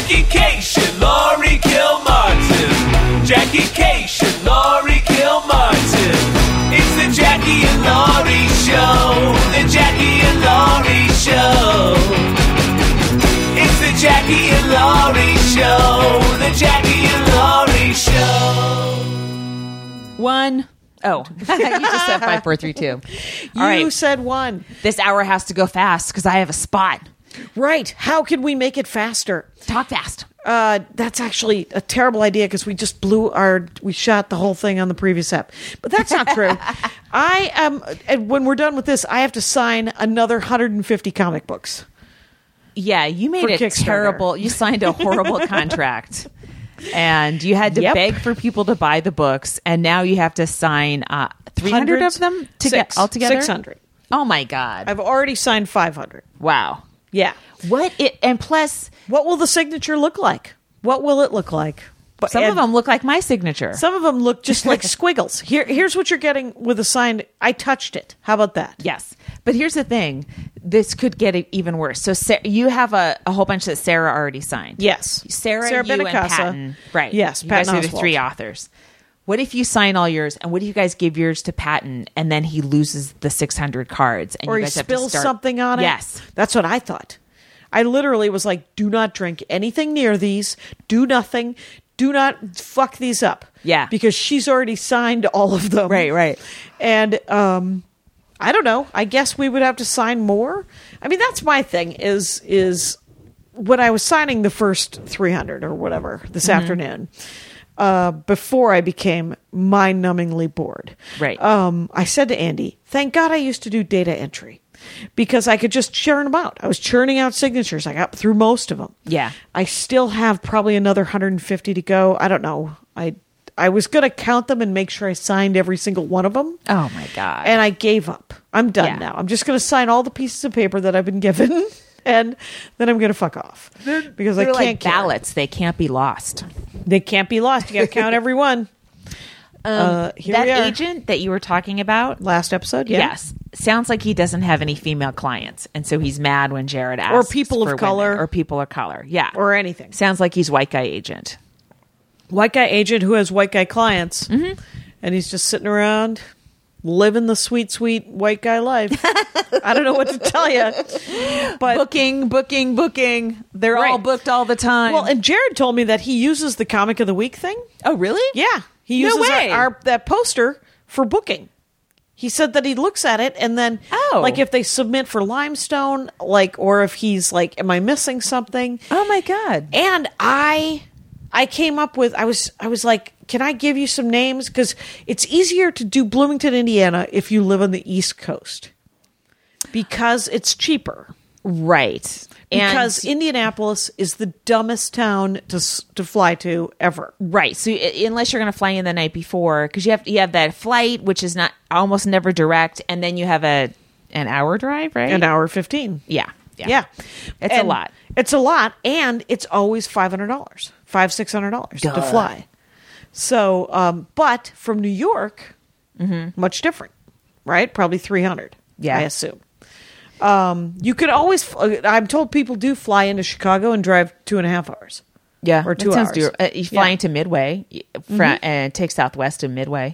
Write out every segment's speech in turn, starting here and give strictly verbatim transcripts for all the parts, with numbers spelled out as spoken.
Jackie Cation, Laurie Kilmartin. Jackie Cation, Laurie Kilmartin. It's the Jackie and Laurie Show. The Jackie and Laurie Show. It's the Jackie and Laurie Show. The Jackie and Laurie Show. One. Oh, you just said five, four, three, two. You All right. said one. This hour has to go fast because I have a spot. Right. How can we make it faster? Talk fast. Uh, that's actually a terrible idea because we just blew our, we shot the whole thing on the previous ep. But that's not true. I am, and when we're done with this, I have to sign another one hundred fifty comic books. Yeah, you made For it Kickstarter. terrible. You signed a horrible contract. And you had to Yep. beg for people to buy the books. And now you have to sign uh, three hundred Hundreds? of them to Six. get all together? six hundred. Oh, my God. I've already signed five hundred. Wow. Yeah. What it, and plus, What will the signature look like? What will it look like? But some of and them look like my signature. Some of them look just like squiggles. Here, here's what you're getting with a signed. I touched it. How about that? Yes. But here's the thing. This could get it even worse. So Sa- you have a, a whole bunch that Sarah already signed. Yes. Sarah, Sarah you and Benincasa. Patton. Right. Yes, You guys Patton are the Oswalt. three authors. What if you sign all yours, and what if you guys give yours to Patton, and then he loses the six hundred cards, and Or you he guys have to spills start- something on it. Yes. That's what I thought. I literally was like, do not drink anything near these. Do nothing. Do not fuck these up. Yeah. Because she's already signed all of them. Right, right. And um, I don't know. I guess we would have to sign more. I mean, that's my thing is is when I was signing the first three hundred or whatever this Mm-hmm. afternoon, uh, before I became mind-numbingly bored. Right. Um, I said to Andy, thank God I used to do data entry because I could just churn them out. I was churning out signatures. I got through most of them. Yeah. I still have probably another one hundred fifty to go. I don't know. I I was going to count them and make sure I signed every single one of them. Oh, my God. And I gave up. I'm done Yeah. now. I'm just going to sign all the pieces of paper that I've been given, and then I'm going to fuck off because I They're can't like care. ballots. They can't be lost. They can't be lost. You got to count every one. uh, here that we are. agent that you were talking about, Last episode, yeah. yes, sounds like he doesn't have any female clients, and so he's mad when Jared asks, Or people of for women, color. or people of color, yeah, Or anything. sounds like he's white guy agent. White guy agent who has white guy clients, Mm-hmm. and he's just sitting around living the sweet, sweet white guy life. I don't know what to tell you, but Booking, booking, booking. They're all Right. booked all the time. well, and Jared told me that he uses the comic of the week thing. oh, really? Yeah, he No uses our- way. Our, that poster for booking. He said that he looks at it and then, Oh. like, if they submit for Limestone, like, or if he's like, "Am I missing something?" Oh my God. And I, I came up with, I was, I was like, "Can I give you some names?" Because it's easier to do Bloomington, Indiana, if you live on the East Coast, because it's cheaper. Right. Because and, Indianapolis is the dumbest town to s- to fly to ever. right. So i- unless you're going to fly in the night before, because you have you have that flight, which is not almost never direct, and then you have a an hour drive, right? An hour fifteen. Yeah. Yeah. Yeah, It's a And lot. It's a lot, and it's always five hundred dollars, five six hundred dollars to Duh. fly. So, um, but from New York, much different, right? Probably three hundred. Yeah. I assume. Um, you could always. I'm told people do fly into Chicago and drive two and a half hours. Yeah. Or that two sounds hours. doable. Uh, you fly Yeah. into Midway fra- and take Southwest to Midway.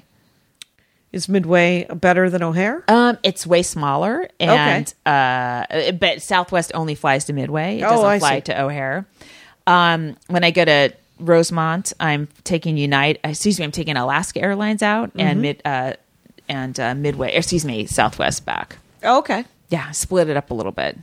Is Midway better than O'Hare? Um, it's way smaller, and uh, but Southwest only flies to Midway. It Oh, doesn't I fly see. to O'Hare. Um, when I go to Rosemont, I'm taking Unite. Excuse me, I'm taking Alaska Airlines out Mm-hmm. and mid uh, and uh, Midway. Excuse me, Southwest back. Oh, okay. Yeah, split it up a little bit.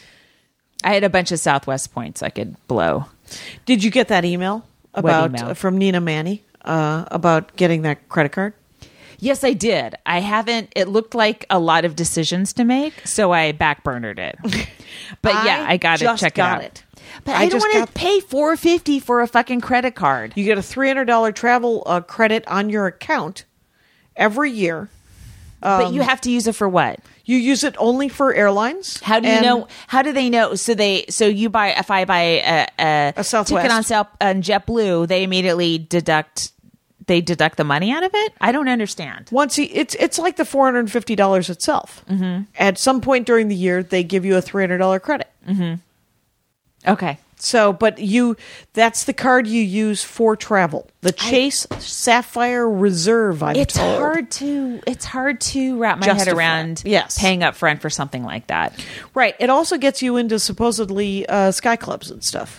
I had a bunch of Southwest points I could blow. Did you get that email about email? uh, from Nina Manny uh, about getting that credit card? Yes, I did. I haven't. It looked like a lot of decisions to make, so I backburnered it. But yeah, I got to just check got it out. it. But I I, don't just want got- to pay four fifty for a fucking credit card. You get a three hundred dollars travel uh, credit on your account every year. but you have to use it for what? You use it only for airlines. How do you and know? How do they know? So they, so you buy. If I buy a, a, A Southwest. ticket on South on JetBlue, they immediately deduct. They deduct the money out of it. I don't understand. Once he, it's it's like the four hundred fifty dollars itself. Mm-hmm. At some point during the year, they give you a three hundred dollars credit. Okay, So, but you, that's the card you use for travel. The Chase Sapphire Reserve, I'm It's told. hard to it's hard to wrap my Justify. head around Yes. paying up front for something like that. Right. It also gets you into supposedly uh, sky clubs and stuff.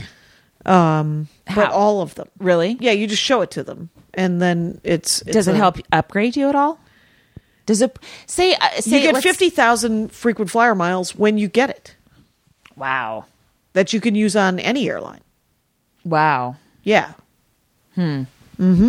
Um, but How? all of them. Really? Yeah, you just show it to them. And then it's... it's Does it a- help upgrade you at all? Does it say uh, say You get let's- fifty thousand frequent flyer miles when you get it. Wow. That you can use on any airline. Wow. Yeah. Hmm. Mm-hmm.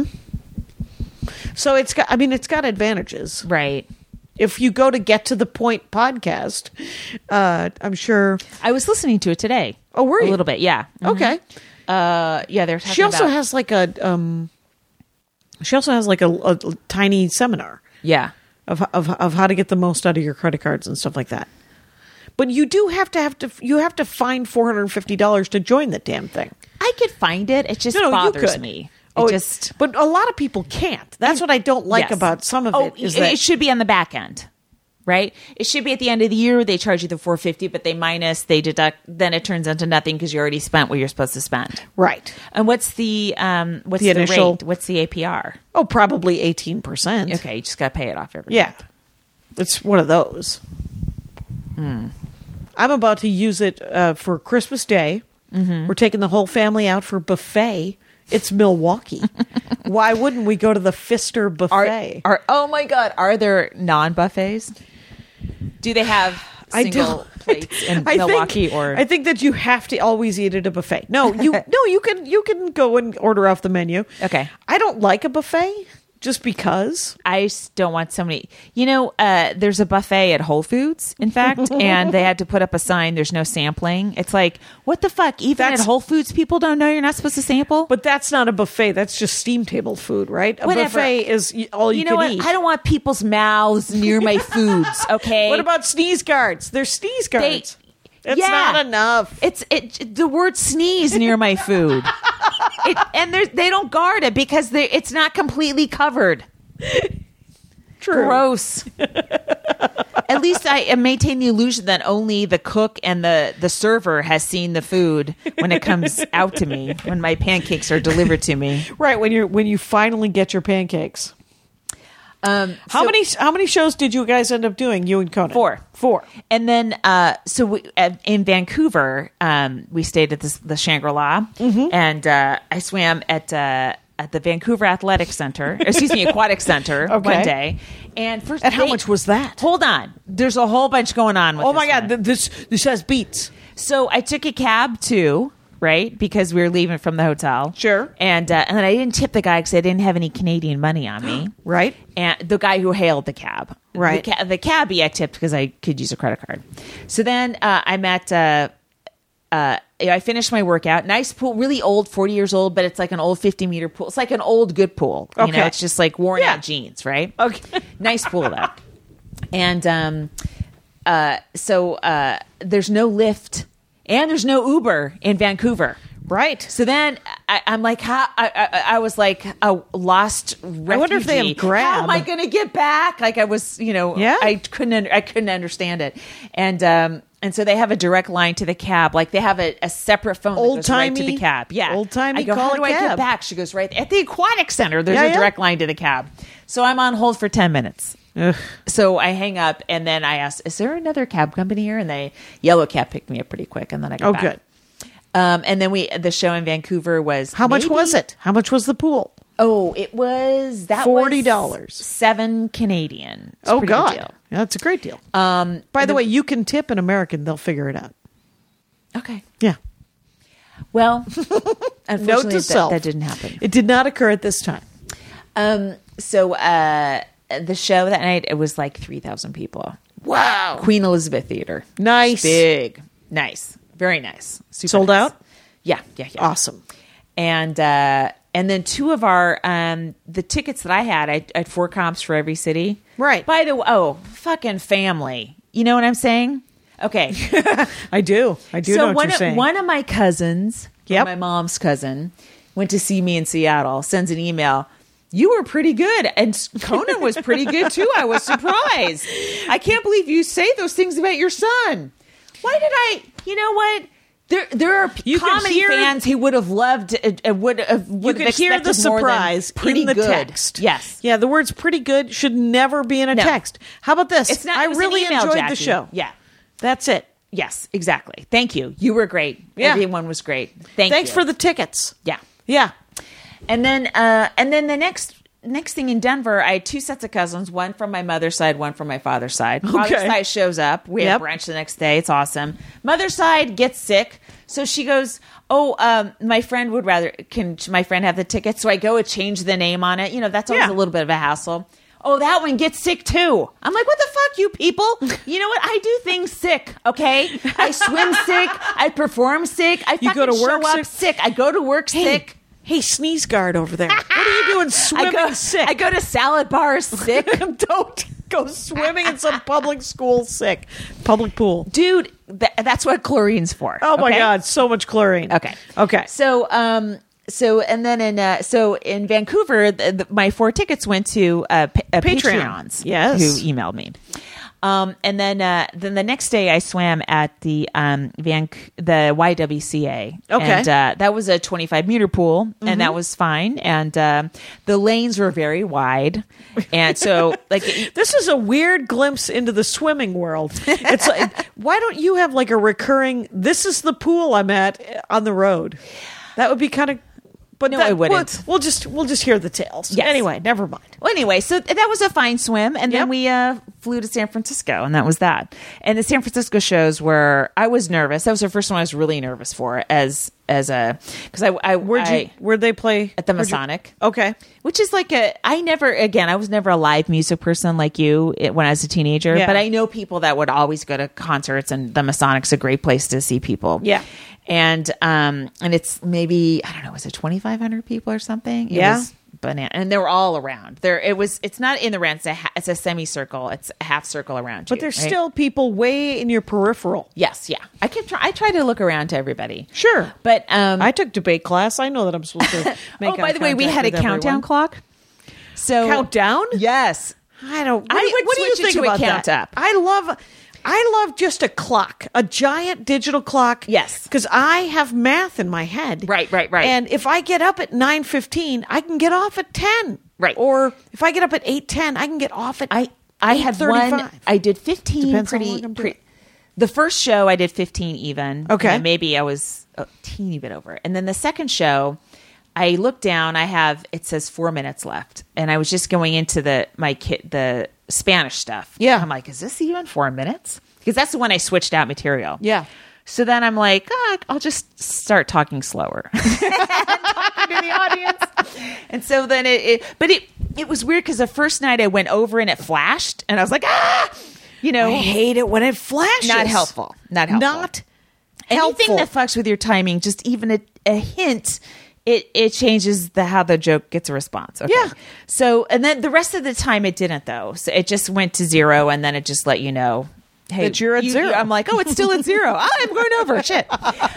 So it's got, I mean, it's got advantages. Right. If you go to Get to the Point podcast, uh, I'm sure. I was listening to it today. Oh, were A you? little bit, yeah. Mhm. Okay. Uh, yeah, they're talking She also about, has like a, um, she also has like a, a tiny seminar yeah. of, of, of how to get the most out of your credit cards and stuff like that. But you do have to have to, you have to find four hundred fifty dollars to join the damn thing. I could find it. It just No, no, you bothers could. me. It Oh, just but a lot of people can't. That's what I don't like Yes. about some of oh, it. Is it, that it should be on the back end, right? It should be at the end of the year. They charge you the four fifty, but they minus, they deduct. Then it turns into nothing because you already spent what you're supposed to spend. right? And what's the um? What's The the, initial- rate? What's the A P R? Oh, probably eighteen percent. Okay, you just got to pay it off every Yeah, month. it's one of those. Hmm. I'm about to use it uh, for Christmas Day. Mm-hmm. We're taking the whole family out for buffet. It's Milwaukee. Why wouldn't we go to the Pfister Are, buffet? are oh my god? Are there non buffets? Do they have I single don't- plates in I Milwaukee? think, or I think that you have to always eat at a buffet. No, you no, you can you can go and order off the menu. Okay. I don't like a buffet just because. I just don't want so many. You know, uh, there's a buffet at Whole Foods, in fact, and they had to put up a sign. There's no sampling. It's like, what the fuck? Even That's- at Whole Foods, people don't know you're not supposed to sample. But that's not a buffet. That's just steam table food, right? A Whatever. buffet is y- all you, you know can what? eat. I don't want people's mouths near my foods. Okay. What about sneeze guards? They're sneeze guards. It's yeah. not enough. It's it. The word sneeze near my food, it, and there's- they don't guard it because they, it's not completely covered. True. Gross. At least I maintain the illusion that only the cook and the, the server has seen the food when it comes out to me, when my pancakes are delivered to me. Right when you're when you finally get your pancakes. Um, How so- many how many shows did you guys end up doing? You and Conan? Four. Four. And then, uh, so we, uh, in Vancouver, um, we stayed at this, the Shangri-La, Mm-hmm. and uh, I swam at uh, at the Vancouver Athletic Center, excuse me, Aquatic Center Okay. one day. And first, And how they- much was that? Hold on, there's a whole bunch going on. With Oh my this god, one. th- this this has beats. So I took a cab too, right? Because we were leaving from the hotel. Sure. And uh, and then I didn't tip the guy because I didn't have any Canadian money on me. Right? And the guy who hailed the cab. Right. The, ca- the cabbie I tipped because I could use a credit card. So then uh, I met. Uh, uh, I finished my workout. Nice pool, really old, forty years old, but it's like an old fifty meter pool. It's like an old good pool. You Okay. know, it's just like worn Yeah. out jeans, right? Okay. Nice pool though. And um, uh, so uh, there's no Lyft and there's no Uber in Vancouver. Right. So then I, I'm like, how? I, I, I was like a lost refugee. I wonder if they have Grab. How am I going to get back? Like I was, you know, Yeah. I couldn't, un- I couldn't understand it. And um, and so they have a direct line to the cab. Like they have a, a separate phone that goes right to Old-timey- the cab. Yeah, old-timey I go, call how a do I get cab. back? She goes, right at the aquatic center. There's Yeah, a yeah. direct line to the cab. So I'm on hold for ten minutes. Ugh. So I hang up and then I asked, is there another cab company here? And they, Yellow Cab picked me up pretty quick. And then I got Oh, back. good. Um, and then we, the show in Vancouver was How much maybe- was it? How much was the pool? Oh, it was that forty was dollars. seven Canadian. It's a Oh pretty good god. deal. Yeah, that's a great deal. Um by the, way, you can tip an American, they'll figure it out. Okay. Yeah. Well, Note unfortunately, to that, self. that didn't happen. It did not occur at this time. Um, so uh, the show that night, it was like three thousand people. Wow. Queen Elizabeth Theater. Nice. Big. Nice. Very nice. Super Sold nice. out? Yeah. Yeah. Yeah. Awesome. And uh, and then two of our um, the tickets that I had, I, I had four comps for every city. Right. By the way, oh, fucking family. You know what I'm saying? Okay. I do. I do know so what one you're of, saying. one of my cousins, Yep. my mom's cousin, went to see me in Seattle. Sends an email. You were pretty good, and Conan was pretty good too. I was surprised. I can't believe you say those things about your son. Why did I? You know what? There, there are You can comedy hear- fans who would have loved, uh, uh, would have, You would can have hear the expected more than surprise pretty in the good. text. Yes. Yeah, the words "pretty good" should never be in a No. text. How about this? It's not. I it was an really email, enjoyed Jackie. the show. Yeah. That's it. Yes, exactly. Thank you. You were great. Yeah. Everyone was great. Thank Thanks you. for the tickets. Yeah. Yeah. And then, uh, and then the next next thing in Denver, I had two sets of cousins, one from my mother's side, one from my father's side. Father's Okay. side shows up. We have Yep. brunch the next day. It's awesome. Mother's side gets sick. So she goes, oh, um, my friend would rather, can my friend have the ticket? So I go and change the name on it. You know, that's always Yeah. a little bit of a hassle. Oh, that one gets sick too. I'm like, what the fuck, you people? You know what? I do things sick, okay? I swim sick. I perform sick. I You fucking go to work show up sick? sick. I go to work Hey, sick. hey, sneeze guard over there. What are you doing I swimming go, sick? I go to salad bars sick. Don't go swimming in some public school sick. Public pool. Dude, th- that's what chlorine's for. Oh my okay? God, so much chlorine. Okay. Okay. So, um, so and then in uh, so in Vancouver, the, the, my four tickets went to uh, pa- uh, Patreon. Patreons. Yes. Who emailed me. Um, and then, uh, then the next day, I swam at the um, Van the Y W C A. Okay. and uh, that was a twenty-five meter pool, and that was fine. And uh, the lanes were very wide, and so like This is a weird glimpse into the swimming world. It's like, why don't you have like a recurring, this is the pool I'm at on the road? That would be kind of, but No, that, I wouldn't. We'll, we'll just, we'll just hear the tales. Yes. Anyway, never mind. Well, anyway, so th- that was a fine swim, and Yep. then we uh, flew to San Francisco, and that was that. And the San Francisco shows were I was nervous. That was the first one I was really nervous for, as as a because I, I Where'd I, you, where'd they play? at the Where'd you- Masonic. Okay. Which is like a, I never, again, I was never a live music person like you it, when I was a teenager, Yeah. but I know people that would always go to concerts, and the Masonic's a great place to see people. Yeah. And, um, and it's maybe, I don't know, was it twenty-five hundred people or something? It Yeah. was banana. And they were all around there. It was, it's not in the round. It's a, ha- it's a semicircle. It's a half circle around you. But there's right? still people way in your peripheral. yes. Yeah. I kept try, I tried to look around to everybody. Sure. But, um, I took debate class. I know that I'm supposed to make oh, by eye the way, we contact had a with countdown everyone. clock. So Countdown? Yes. I don't. What I do you, would what do you switch it think to a about count that? up. I love. I love just a clock, a giant digital clock. Yes. because I have math in my head. Right, right, right. And if I get up at nine fifteen, I can get off at ten. Right. Or if I get up at eight ten, I can get off at. I I had one. I did fifteen. Depends how pretty. long I'm pre- doing. the first show I did fifteen even. Okay. And maybe I was a teeny bit over, and then the second show, I looked down. I have it says four minutes left, and I was just going into the my kit the Spanish stuff. Yeah. I'm like, is this even four minutes? Because that's the one I switched out material. Yeah. So then I'm like, ah, I'll just start talking slower. talking to the audience. And so then it, it but it it was weird because the first night I went over and it flashed, and I was like, ah, you know, I hate it when it flashes. not helpful, not helpful. Not Anything helpful. that fucks with your timing, just even a, a hint, it it changes the how the joke gets a response. Okay. Yeah. So and then the rest of the time it didn't though. So it just went to zero, and then it just let you know. Hey, That you're at you- zero. you- I'm like, oh, it's still at zero. Oh, I'm going over. Shit.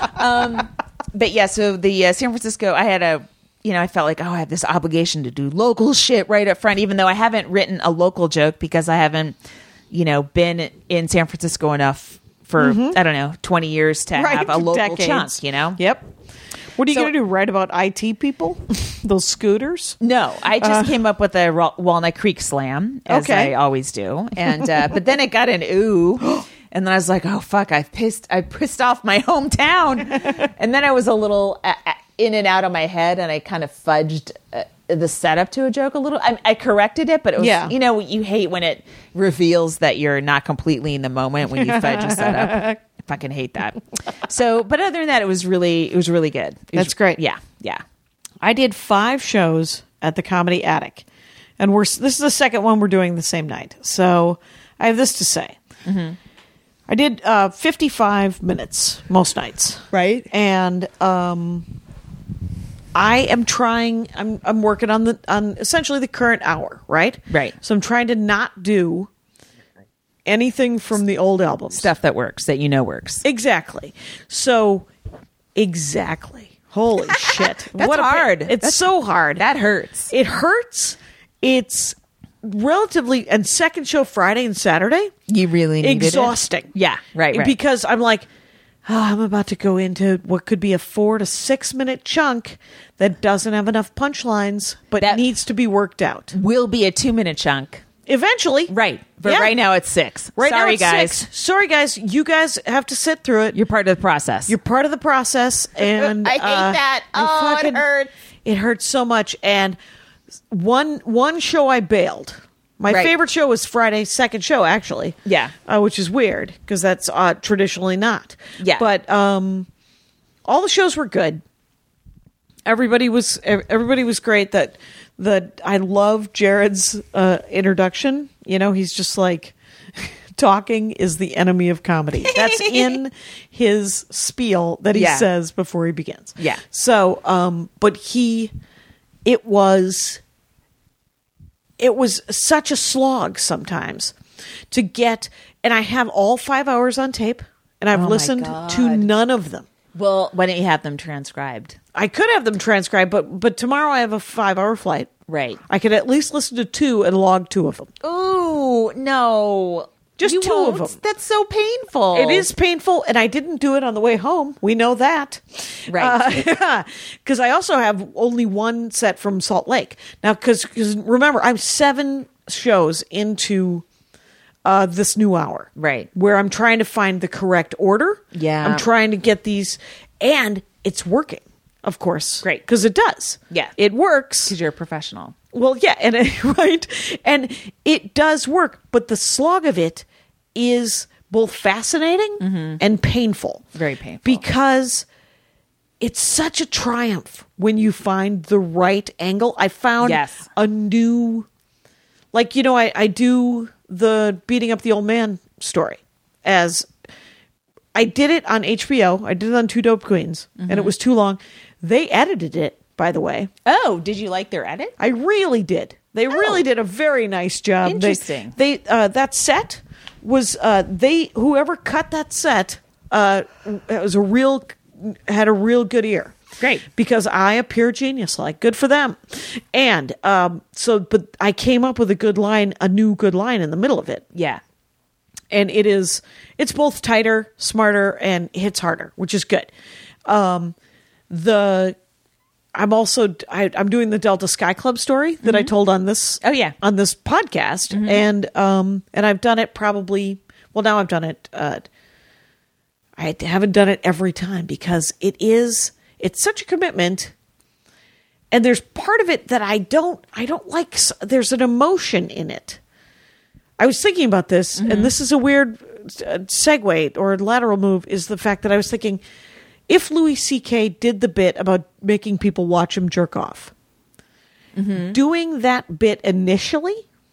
Um, but yeah, so the uh, San Francisco, I had a, you know, I felt like, oh, I have this obligation to do local shit right up front, even though I haven't written a local joke because I haven't, you know, been in San Francisco enough for, I don't know, twenty years to Mm-hmm. Right, have a local decades. chunk, you know? Yep. What are you So- going to do? Write about I T people? Those scooters? No, I just came up with a Ra- Walnut Creek slam, as Okay. I always do, and uh, but then it got an ooh, and then I was like, oh fuck, I pissed, I pissed off my hometown, and then I was a little uh, uh, in and out of my head, and I kind of fudged uh, the setup to a joke a little. I, I corrected it, but it was, Yeah. you know, you hate when it reveals that you're not completely in the moment when you fudge a setup. I fucking hate that. So, but other than that, it was really, it was really good. It was- That's great. Yeah, yeah. I did five shows at the Comedy Attic, and we're this is the second one we're doing the same night. So I have this to say: Mm-hmm. I did uh, fifty-five minutes most nights, Right. And um, I am trying. I'm I'm working on the on essentially the current hour, right? Right. So I'm trying to not do anything from the old albums. Stuff that works, that you know works. Exactly. So exactly. Holy shit. That's What a pa- hard. It's That's- so hard. That hurts. It hurts. It's relatively and second show Friday and Saturday. You really needed Exhausting. It. Yeah, right, right. Because I'm like, Oh, I'm about to go into what could be a four to six minute chunk that doesn't have enough punchlines, but That- needs to be worked out. Will be a two minute chunk. Eventually. Right. But Yeah. right now it's six. Right now Sorry, it's guys. six. Sorry, guys. You guys have to sit through it. You're part of the process. You're part of the process, and I hate uh, that. you Oh, it hurts. It hurts so much. And one one show I bailed. My Right. favorite show was Friday's second show, actually. Yeah. uh, which is weird because that's uh, traditionally not. Yeah. but um, all the shows were good. Everybody was everybody was great. That the I love Jared's uh, introduction. You know, he's just like, talking is the enemy of comedy. That's in his spiel that he Yeah. says before he begins. Yeah. So, um, but he, it was, it was such a slog sometimes to get, and I have all five hours on tape, and I've Oh my listened God. to none of them. well, why don't you have them transcribed? I could have them transcribed, but but tomorrow I have a five hour flight. Right. I could at least listen to two and log two of them. Ooh, no. Just You two of won't? them. That's so painful. It is painful, and I didn't do it on the way home. We know that. Right. Because I also have only one set from Salt Lake. Now, because remember, I'm seven shows into uh, this new hour. Right. Where I'm trying to find the correct order. Yeah. I'm trying to get these, and it's working, of course. Great. Because it does. Yeah. It works. Because you're a professional. Well, yeah, and right, and it does work, but the slog of it is both fascinating and painful. Very painful. Because it's such a triumph when you find the right angle. I found Yes. a new, like, you know, I, I do the beating up the old man story as I did it on H B O. I did it on Two Dope Queens, and it was too long. They edited it, by the way. Oh, did you like their edit? I really did. They really did a very nice job. They- Interesting. They, uh, that set was uh, they whoever cut that set uh, was a real had a real good ear. Great. Because I appear genius like. Good for them. And um, so, but I came up with a good line, a new good line in the middle of it. Yeah. And it is, it's both tighter, smarter, and hits harder, which is good. Um, the, I'm also, I, I'm doing the Delta Sky Club story that I told on this, Oh, yeah. on this podcast. And, um, and I've done it probably, well, now I've done it, uh, I haven't done it every time because it is, it's such a commitment. And there's part of it that I don't, I don't like, s- there's an emotion in it. I was thinking about this, and this is a weird uh, segue or lateral move, is the fact that I was thinking, if Louis C K did the bit about making people watch him jerk off, doing that bit initially,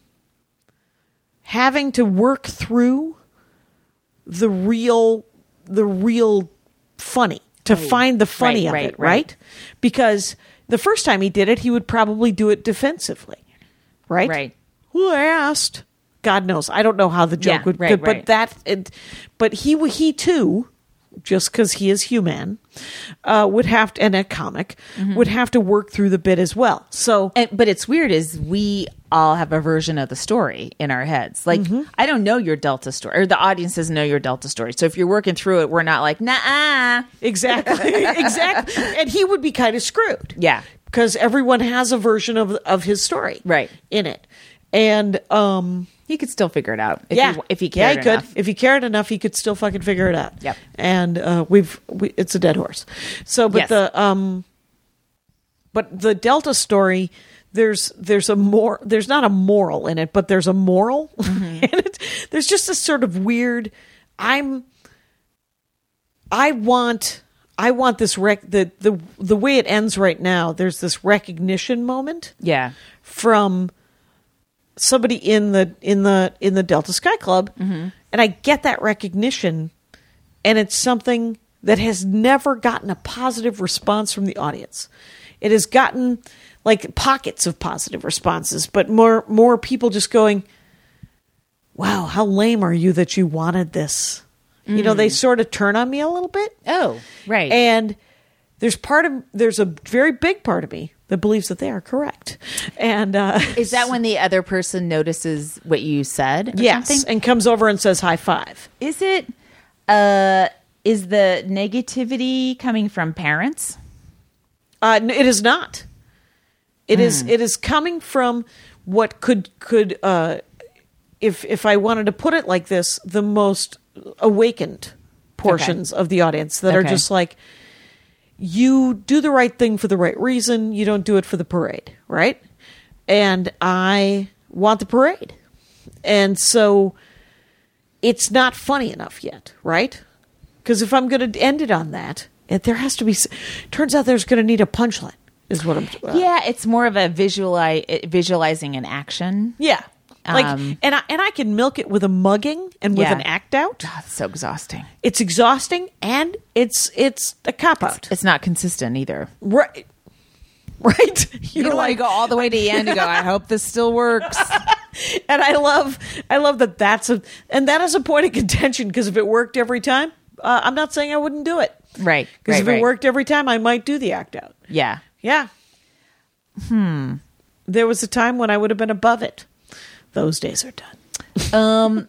having to work through the real, the real funny, to find the funny Right, of right, it, right? right. Because the first time he did it, he would probably do it defensively, right? Right. Who asked? God knows. I don't know how the joke Yeah, would, right, could, right. but that, it, but he he too, just because he is human, uh, would have to, and a comic Mm-hmm. would have to work through the bit as well. So And, but it's weird is we all have a version of the story in our heads. Like, I don't know your Delta story, or the audience doesn't know your Delta story. So if you're working through it, we're not like, nah. exactly, exactly, and he would be kind of screwed. Yeah. because everyone has a version of of his story, Right. in it, and um. He could still figure it out. If yeah, he, if he yeah, cared he could. enough. If he cared enough, he could still fucking figure it out. Yep. And uh, we've we, it's a dead horse. So, but Yes. the um, but the Delta story, there's there's a more there's not a moral in it, but there's a moral Mm-hmm. in it. There's just a sort of weird. I'm. I want. I want this rec the the the way it ends right now. There's this recognition moment Yeah. from somebody in the in the in the Delta Sky Club, and I get that recognition, and it's something that has never gotten a positive response from the audience. It has gotten like pockets of positive responses, but more more people just going, "Wow, how lame are you that you wanted this?" You know, they sort of turn on me a little bit. Oh, right. And there's part of there's a very big part of me that believes that they are correct. And uh, Is that when the other person notices what you said? Or yes, something? and comes over and says high five. Is it? Uh, is the negativity coming from parents? Uh, n- it is not. It is. It is coming from what could could uh, if if I wanted to put it like this, the most awakened portions Okay. of the audience that are Okay. just like, you do the right thing for the right reason. You don't do it for the parade, right? And I want the parade, and so it's not funny enough yet, right? Because if I'm going to end it on that, it, there has to be. s- Turns out there's going to need a punchline. Is what I'm. Uh, Yeah, it's more of a visualize, visualizing an action. Yeah. Like, Um, and I and I can milk it with a mugging and with Yeah. an act out. God, it's so exhausting. It's exhausting and it's it's a cop out. It's not consistent either. Right. Right. You don't want to go all the way to the end and go, I hope this still works. And I love I love that that's a and that is a point of contention, because if it worked every time, uh, I'm not saying I wouldn't do it. Right. Because right, if right. it worked every time, I might do the act out. Yeah. Yeah. Hmm. There was a time when I would have been above it. Those days are done. Um,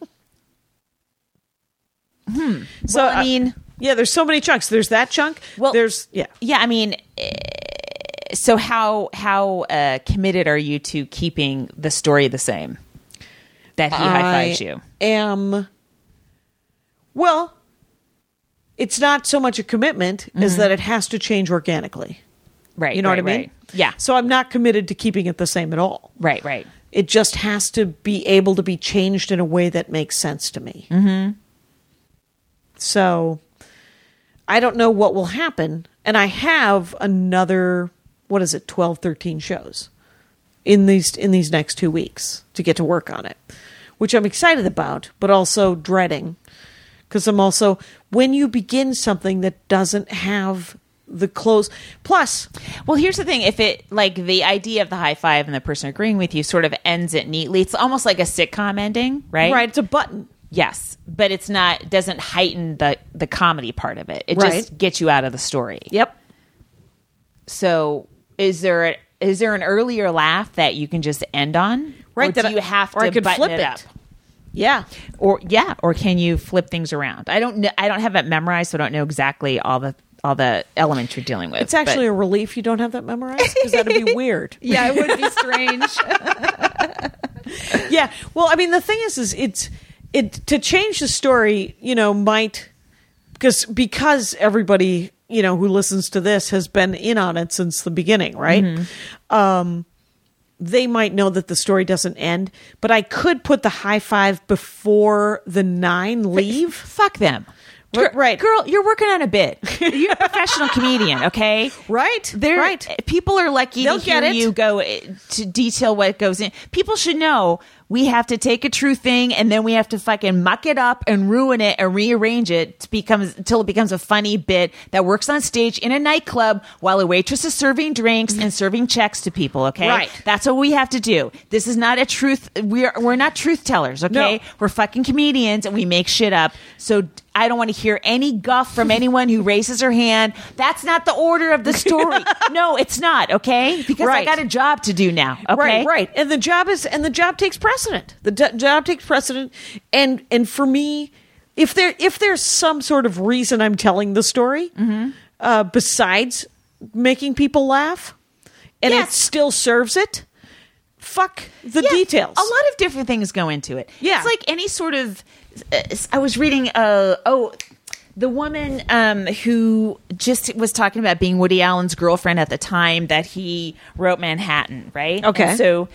So well, I mean, yeah, there's so many chunks. There's that chunk. Well- there's yeah. yeah, I mean, eh, so how how uh, committed are you to keeping the story the same? That he high fives you. am well, it's not so much a commitment as that it has to change organically. Right. You know right, what I mean? right. Yeah. So I'm not committed to keeping it the same at all. Right, right. It just has to be able to be changed in a way that makes sense to me. Mm-hmm. So I don't know what will happen. And I have another, what is it, twelve, thirteen shows in these in these next two weeks to get to work on it, which I'm excited about, but also dreading. Because I'm also, when you begin something that doesn't have the close, plus, Well, here's the thing. If it, like, the idea of the high five and the person agreeing with you sort of ends it neatly, it's almost like a sitcom ending, right? right, it's a button. Yes. But it's not, doesn't heighten the, the comedy part of it. It Right. just gets you out of the story. Yep. So is there, a, is there an earlier laugh that you can just end on? Right, Or that do I- you have or I to could button flip it it. up? Yeah. Or yeah, or can you flip things around? I don't know. I don't have it memorized, so I don't know exactly all the all the elements you're dealing with. It's actually but- a relief you don't have that memorized, because that'd be weird. yeah, it would be strange. Yeah. Well, I mean, the thing is, is it's it to change the story. You know, might because because everybody you know who listens to this has been in on it since the beginning, right? Mm-hmm. Um, they might know that the story doesn't end, but I could put the high five before the nine leave. Fuck them. Right, Girl- right. girl, you're working on a bit. You're a professional comedian, okay? Right, They're, right. People are lucky They'll to hear get it. you go uh, to detail what goes in. People should know we have to take a true thing and then we have to fucking muck it up and ruin it and rearrange it to becomes until it becomes a funny bit that works on stage in a nightclub while a waitress is serving drinks and serving checks to people. Okay, Right. That's what we have to do. This is not a truth. We're we're not truth tellers. Okay, No. we're fucking comedians and we make shit up. So I don't want to hear any guff from anyone who raises her hand. That's not the order of the story. No, it's not. Okay, because I Right. got a job to do now. Okay, Right, right. And the job is, and the job takes precedent. The d- job takes precedent. And, and for me, if there, if there's some sort of reason I'm telling the story, Mm-hmm. uh, besides making people laugh, and Yes. it still serves it, fuck the Yeah, details. A lot of different things go into it. Yeah. It's like any sort of. Uh, I was reading. Uh, oh, the woman um, who just was talking about being Woody Allen's girlfriend at the time that he wrote Manhattan, right? Okay. And so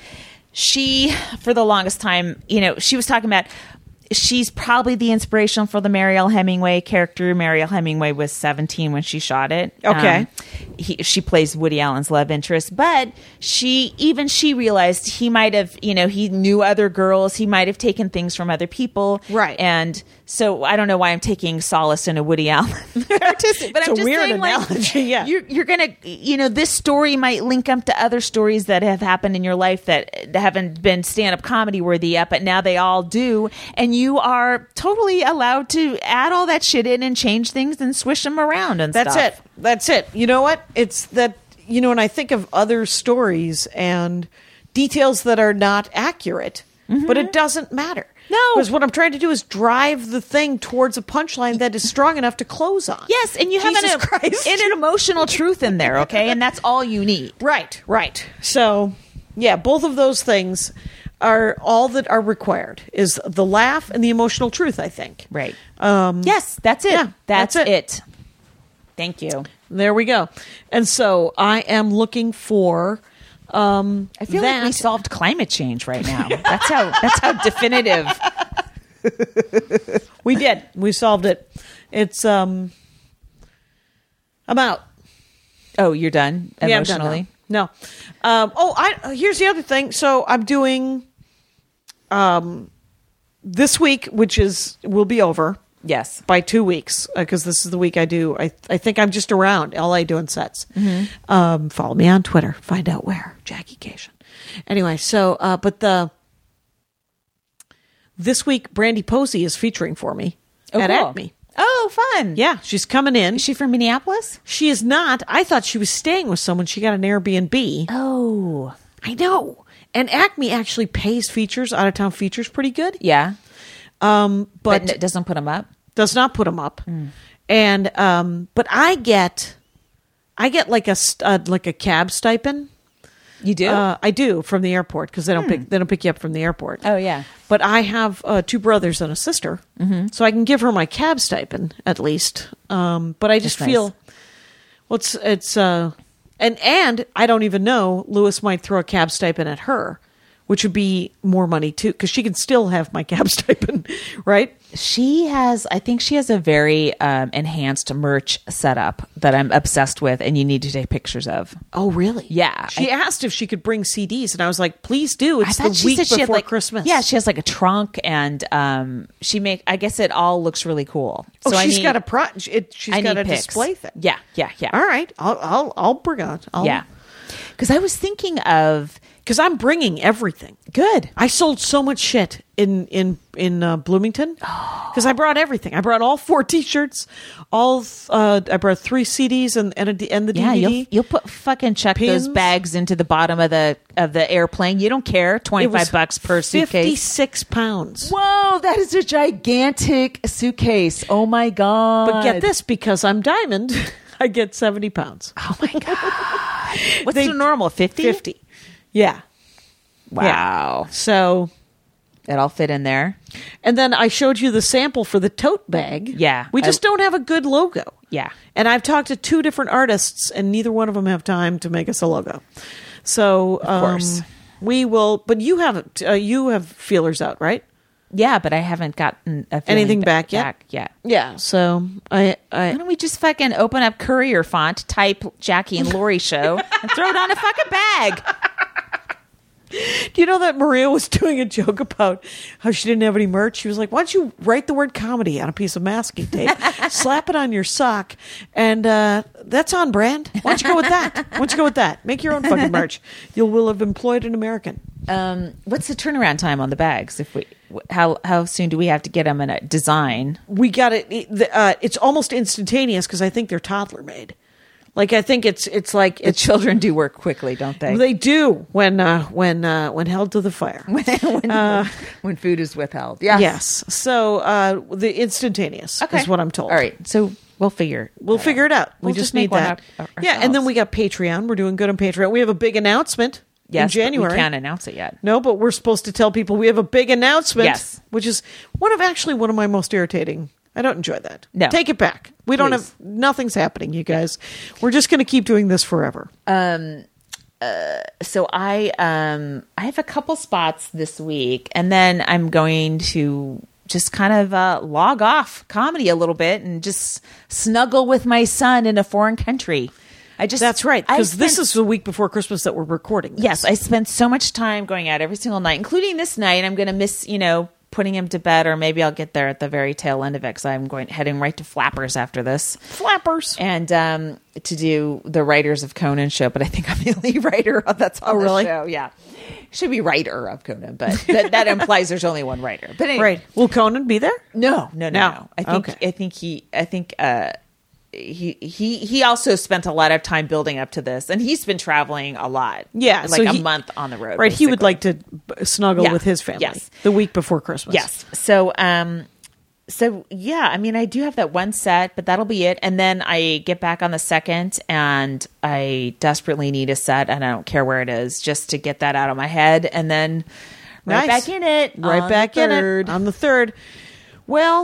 she, for the longest time, you know, she was talking about. She's probably the inspiration for the Marielle Hemingway character. Marielle Hemingway was seventeen when she shot it. Okay. Um, he, she plays Woody Allen's love interest, but she, even she realized he might have, you know, he knew other girls. He might have taken things from other people. Right. And so I don't know why I'm taking solace in a Woody Allen artistic, but It's I'm a just weird saying, analogy, like, yeah. you're, you're going to, you know, this story might link up to other stories that have happened in your life that haven't been stand-up comedy worthy yet, but now they all do. And you are totally allowed to add all that shit in and change things and swish them around and That's stuff. it. That's it. You know what? It's that, you know, when I think of other stories and details that are not accurate, but it doesn't matter. No. Because what I'm trying to do is drive the thing towards a punchline that is strong enough to close on. Yes, and you Jesus have an, Christ. an, an emotional truth in there, okay? And that's all you need. Right, right. So, yeah, both of those things are all that are required is the laugh and the emotional truth, I think. Right. Um, Yes, that's it. yeah, that's, that's it. it. Thank you. There we go. And so I am looking for um I feel that. like we solved climate change right now. That's how that's how definitive. We did. We solved it. It's um I'm out. Oh, you're done Yeah, I'm done emotionally? now. No. Um oh, I here's the other thing. So I'm doing um this week, which is will be over Yes. by two weeks because this is the week I do. I I think I'm just around L A doing sets. Um, follow me on Twitter. Find out where Jackie Cation. Anyway, so uh, but the this week Brandy Posey is featuring for me Oh, at cool. Acme. Oh, fun. Yeah, she's coming in. Is she from Minneapolis? She is not. I thought she was staying with someone. She got an Airbnb. Oh. I know. And Acme actually pays features, out of town features, pretty good. Yeah. Um, But, but it doesn't put them up? does not put them up. And um, but I get, I get like a st- uh, like a cab stipend. You do? Uh, I do from the airport because they don't pick they don't pick you up from the airport. Oh, yeah. But I have uh, two brothers and a sister, so I can give her my cab stipend at least. Um, but I just That's nice. feel, well, it's it's uh, and and I don't even know. Lewis might throw a cab stipend at her, which would be more money too, because she can still have my cab stipend, right? She has, I think she has a very um, enhanced merch setup that I'm obsessed with, and you need to take pictures of. Oh, really? Yeah. She I- asked if she could bring C Ds, and I was like, "Please do." I It's thought the she week said she had before like Christmas. Yeah, she has like a trunk, and um, she make. I guess it all looks really cool. Oh, so I she's need, got a pro. It, she's I got need a pics. display thing. Yeah, yeah, yeah. All right, I'll I'll I'll bring out. I'll, Yeah, because I was thinking of because I'm bringing everything. good. I sold so much shit in in in uh, Bloomington because I brought everything. I brought all four T-shirts, all uh, I brought three C Ds and and, a, and the Yeah, D V D. you'll you'll put fucking chuck Pins. those bags into the bottom of the of the airplane. You don't care. Twenty It was five bucks per suitcase. fifty-six pounds. Whoa, that is a gigantic suitcase. Oh my god! But get this, because I'm diamond, I get seventy pounds. Oh my god! What's They- the normal? Fifty. Fifty. Yeah. Wow. So. It all fit in there. And then I showed you the sample for the tote bag. Yeah. We just I- don't have a good logo. Yeah. And I've talked to two different artists, and neither one of them have time to make us a logo. So, um, course. we will. But you have uh, you have feelers out, right? Yeah, but I haven't gotten a feeling Anything ba- back yet? Back yet. Yeah. So I Why I don't we just fucking open up courier font, type Jackie and Lori show, and throw it on a fucking bag? do you know that Maria was doing a joke about how she didn't have any merch? She was like, "Why don't you write the word comedy on a piece of masking tape, slap it on your sock, and uh, that's on brand. Why don't you go with that? Why don't you go with that? Make your own fucking merch. You will have employed an American." Um, what's the turnaround time on the bags? If we, wh- how how soon do we have to get them in a design? We got it. it- the, Uh, it's almost instantaneous because I think they're toddler made. Like I think it's it's like The it's children do work quickly, don't they? they do when uh, when uh, when held to the fire. when, when food is withheld. Yeah. Yes. So uh, the instantaneous is what I'm told. All right. So we'll figure. We'll that figure out. it out. We We'll just, just make need one that. up our- yeah, and then ourselves. we got Patreon. We're doing good on Patreon. We have a big announcement Yes, in but January. we can't announce it yet. No, but we're supposed to tell people we have a big announcement. Yes. Which is one of actually one of my most irritating. I don't enjoy that. No. Take it back. We don't Please. have nothing's happening, you guys. We're just going to keep doing this forever. So I um I have a couple spots this week, and then I'm going to just kind of uh, log off comedy a little bit and just snuggle with my son in a foreign country. I just That's right, I because this spent- is the week before Christmas that we're recording this. Yes, I spend so much time going out every single night, including this night. I'm going to miss, you know, putting him to bed, or maybe I'll get there at the very tail end of it because I'm going heading right to Flappers after this, Flappers. and um, to do the Writers of Conan show. But I think I'm the only writer that's on Oh, the really? show. Yeah, should be writer of Conan, but that, that implies there's only one writer. But anyway, Right. Will Conan be there? no, no, no, No. no. I think Okay. I think he I think uh he he he also spent a lot of time building up to this, and he's been traveling a lot. Yeah, like so a he- month on the road. Right. He would basically. like to b- snuggle Yeah. with his family. Yes. The week before Christmas. Yes. So, um, so yeah, I mean, I do have that one set, but that'll be it. And then I get back on the second, and I desperately need a set, and I don't care where it is, just to get that out of my head, and then right Nice. back in it, Right on back the in third. it on the third. Well,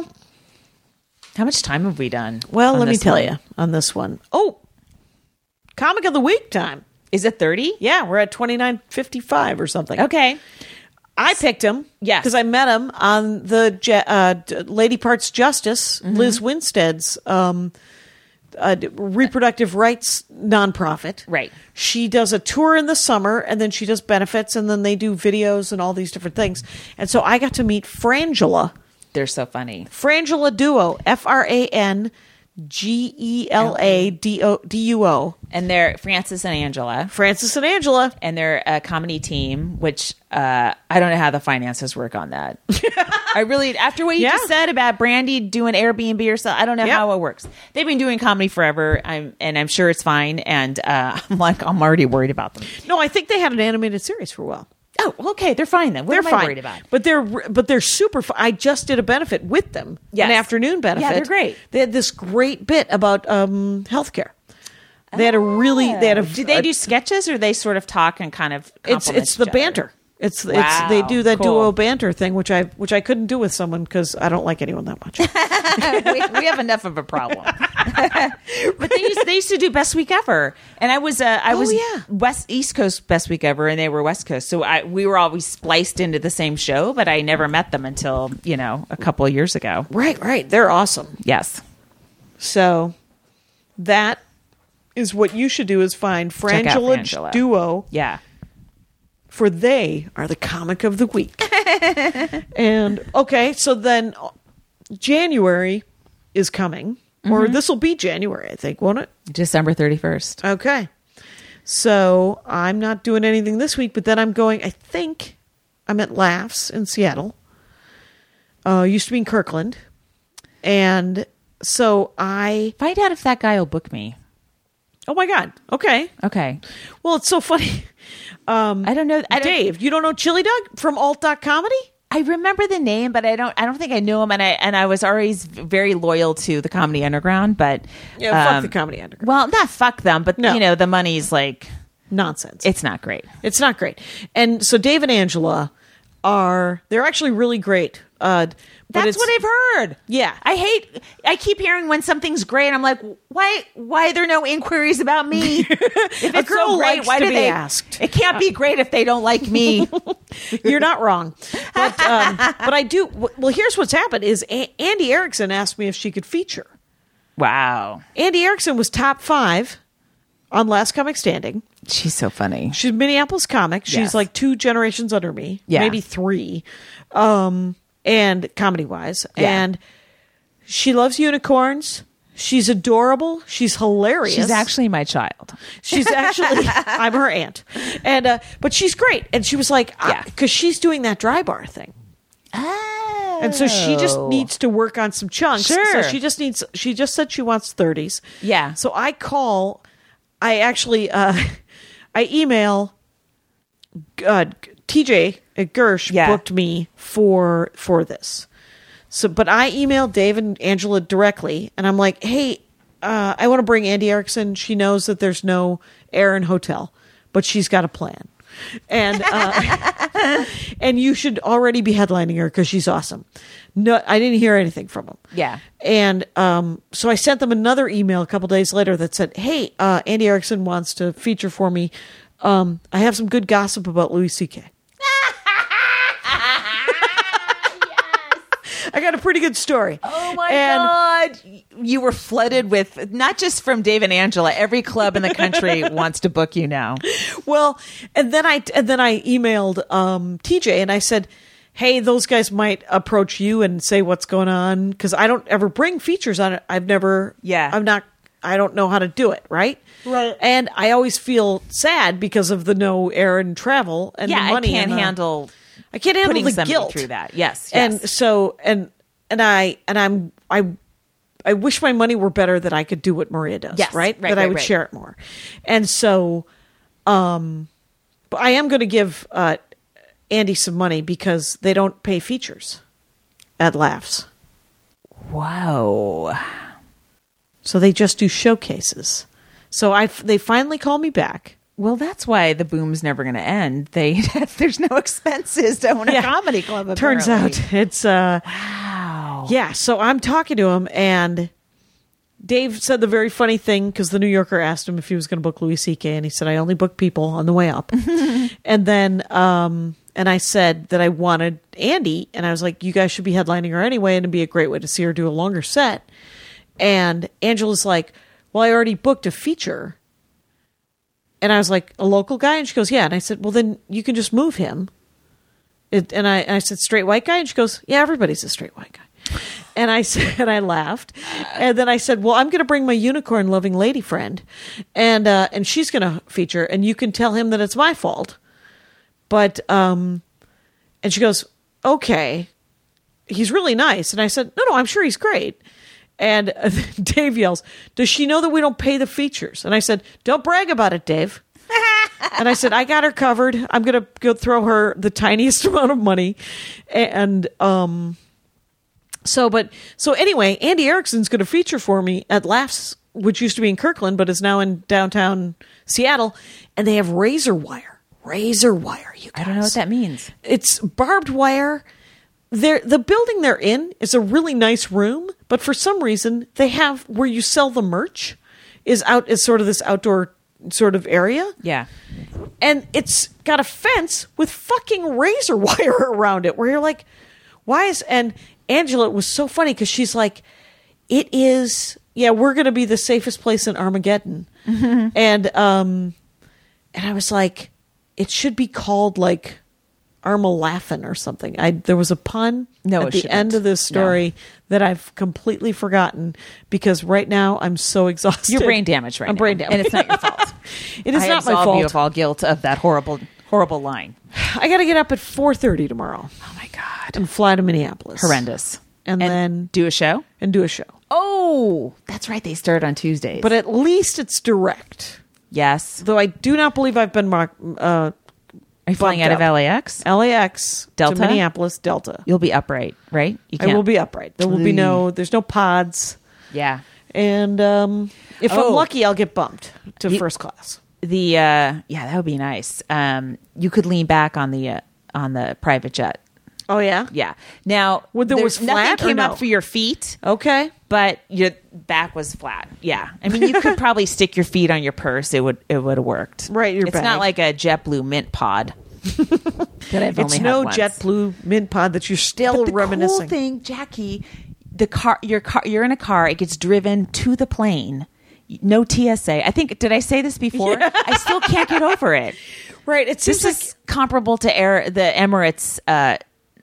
How much time have we done? well, on let me this tell one? you on this one. Oh, comic of the week time. Is it thirty? Yeah, we're at twenty-nine fifty-five or something. Okay. I picked him. Yes. Because I met him on the Je- uh, D- Lady Parts Justice, Mm-hmm. Liz Winstead's um, uh, d- reproductive rights nonprofit. Right. She does a tour in the summer, and then she does benefits, and then they do videos and all these different things. And so I got to meet Frangela. They're so funny. Frangela Duo, F R A N G E L A D O D U O. And they're Francis and Angela, Francis and Angela. and they're a comedy team, which uh, I don't know how the finances work on that. I really, after what you Yeah. just said about Brandy doing Airbnb or something, I don't know Yep. how it works. They've been doing comedy forever, I'm, and I'm sure it's fine. And uh, I'm like, I'm already worried about them. No, I think they had an animated series for a while. Oh, okay, they're fine then. What They're am I fine, worried about? but they're but they're super. Fun. I just did a benefit with them, Yes. an afternoon benefit. Yeah, they're great. They had this great bit about um, healthcare. They had a really they had a. Do they a- do sketches, or they sort of talk and kind of It's compliment it's the each other? banter. It's it's Wow, they do that cool. duo banter thing, which I which I couldn't do with someone because I don't like anyone that much. we, we have enough of a problem. But they used, they used to do Best Week Ever, and I was uh, I Oh, was yeah. West East Coast Best Week Ever, and they were West Coast, so I we were always spliced into the same show, but I never met them until you know a couple of years ago. Right, right. They're awesome. Yes, So that is what you should do: is find Check out Frangela Frangela. Duo. yeah. For they are the comic of the week. And okay, so then uh, January is coming, or this will be January, I think, won't it? December thirty first. Okay. So I'm not doing anything this week, but then I'm going, I think I'm at Laughs in Seattle. Uh, used to be in Kirkland. And so I, Find out if that guy will book me. oh my God. Okay. Okay, Well, it's so funny. I don't know. I don't, Dave, you don't know Chili Dog from Alt Dot Comedy? I remember the name, but I don't. I don't think I knew him, and I and I was always very loyal to the Comedy Underground. But Yeah, fuck um, the Comedy Underground. Well, not fuck them, but No. you know the money's like Nonsense. it's not great. It's not great. And so Dave and Angela are, they're actually really great. Uh, but That's it's- what I've heard. Yeah. I hate. I keep hearing when something's great. I'm like, why? Why are there no inquiries about me? If it's A girl so great, likes why to do be they asked. It can't be great if they don't like me. You're not wrong. But, um, but I do. Well, here's what's happened is A- Andy Erickson asked me if she could feature. Wow, Andy Erickson was top five on Last Comic Standing. she's so funny. She's a Minneapolis comic. She's Yes. like two generations under me, Yeah. maybe three, um, and comedy wise. Yeah. And she loves unicorns. She's adorable. She's hilarious. She's actually my child. She's actually I'm her aunt, and uh, but she's great. And she was like, Yeah. because she's doing that dry bar thing, Oh. and so she just needs to work on some chunks. Sure. So she just needs. She just said she wants thirties. Yeah. So I call. I actually. Uh, I email. Uh, T J at Gersh Yeah. booked me for for this. So, but I emailed Dave and Angela directly, and I'm like, "Hey, uh, I want to bring Andy Erickson. She knows that there's no air in hotel, but she's got a plan, and uh, and you should already be headlining her because she's awesome." No, I didn't hear anything from him. Yeah. And um, so I sent them another email a couple days later that said, "Hey, uh, Andy Erickson wants to feature for me. Um, I have some good gossip about Louis C K." I got a pretty good story. Oh my And- God. You were flooded with, not just from Dave and Angela, every club in the country wants to book you now. Well, and then I and then I emailed um, T J and I said, "Hey, those guys might approach you and say what's going on because I don't ever bring features on it. I've never, Yeah. I'm not, I don't know how to do it, right? Right. And I always feel sad because of the no air and travel and Yeah, the money. I can't and the- handle I can't handle putting the somebody guilt through that. Yes, And yes. so and and I and I'm I I wish my money were better that I could do what Maria does, Yes, right? right, That I right, would right. share it more. And so, um, but I am going to give uh, Andy some money because they don't pay features at Laughs. Wow. So they just do showcases. So I, they finally call me back. Well, that's why the boom's never going to end. They there's no expenses to own a Yeah. comedy club. Turns apparently. out it's uh Wow. yeah, so I'm talking to him and Dave said the very funny thing because the New Yorker asked him if he was going to book Louis C K and he said I only book people on the way up. And then um and I said that I wanted Andy and I was like you guys should be headlining her anyway and it'd be a great way to see her do a longer set. And Angela's like, "Well, I already booked a feature." And I was like, "A local guy?" And she goes, "Yeah." And I said, "Well, then you can just move him." It, and I, I said, "Straight white guy?" And she goes, "Yeah, everybody's a straight white guy." And I said, and I laughed. And then I said, "Well, I'm going to bring my unicorn loving lady friend, and uh, and she's going to feature, and you can tell him that it's my fault." But um, and she goes, "Okay, he's really nice." And I said, "No, no, I'm sure he's great." And uh, Dave yells, "Does she know that we don't pay the features?" And I said, "Don't brag about it, Dave." And I said, "I got her covered. I'm going to go throw her the tiniest amount of money." And um, so, but so anyway, Andy Erickson's going to feature for me at Laughs, which used to be in Kirkland, but is now in downtown Seattle. And they have razor wire. Razor wire, you guys. I don't know what that means. It's barbed wire. They're, the building they're in is a really nice room, but for some reason they have where you sell the merch is out is sort of this outdoor sort of area. Yeah. And it's got a fence with fucking razor wire around it where you're like, why is, and Angela was so funny because she's like, it is, yeah, we're going to be the safest place in Armageddon. Mm-hmm. And, um, and I was like, it should be called like Arma-Laughin' or something. I there was a pun No, at it the shouldn't. end of this story that I've completely forgotten because right now I'm so exhausted. You're brain damaged right I'm now. brain damaged. And it's not your fault. It is I not my absolve fault. you of all guilt of that horrible, horrible line. I got to get up at four thirty tomorrow Oh my God. and fly to Minneapolis. Horrendous. And, then do a show? and do a show. Oh, that's right. They start on Tuesdays. But at least it's direct. yes. Though I do not believe I've been marked, uh, Are you flying bumped out of up. L A X? L A X Delta? to Minneapolis, Delta. You'll be upright, right? You I will be upright. There will be no, there's no pods. Yeah. And um, if Oh. I'm lucky, I'll get bumped to The- first class. The uh, yeah, that would be nice. Um, you could lean back on the uh, on the private jet. Oh, yeah? Yeah. Now, Would there there's- was flat nothing or came no? up for your feet, Okay. but your back was flat. Yeah. I mean, you could probably stick your feet on your purse. It would it would have worked. Right, your It's bag. not like a JetBlue Mint Pod. that I've It's only no had once. JetBlue mint pod that you're still But the reminiscing. cool thing, Jackie, the car, your car, you're in a car. It gets driven to the plane. No T S A. I think. Did I say this before? I still can't get over it. Right. It seems This like is comparable to Air the Emirates uh,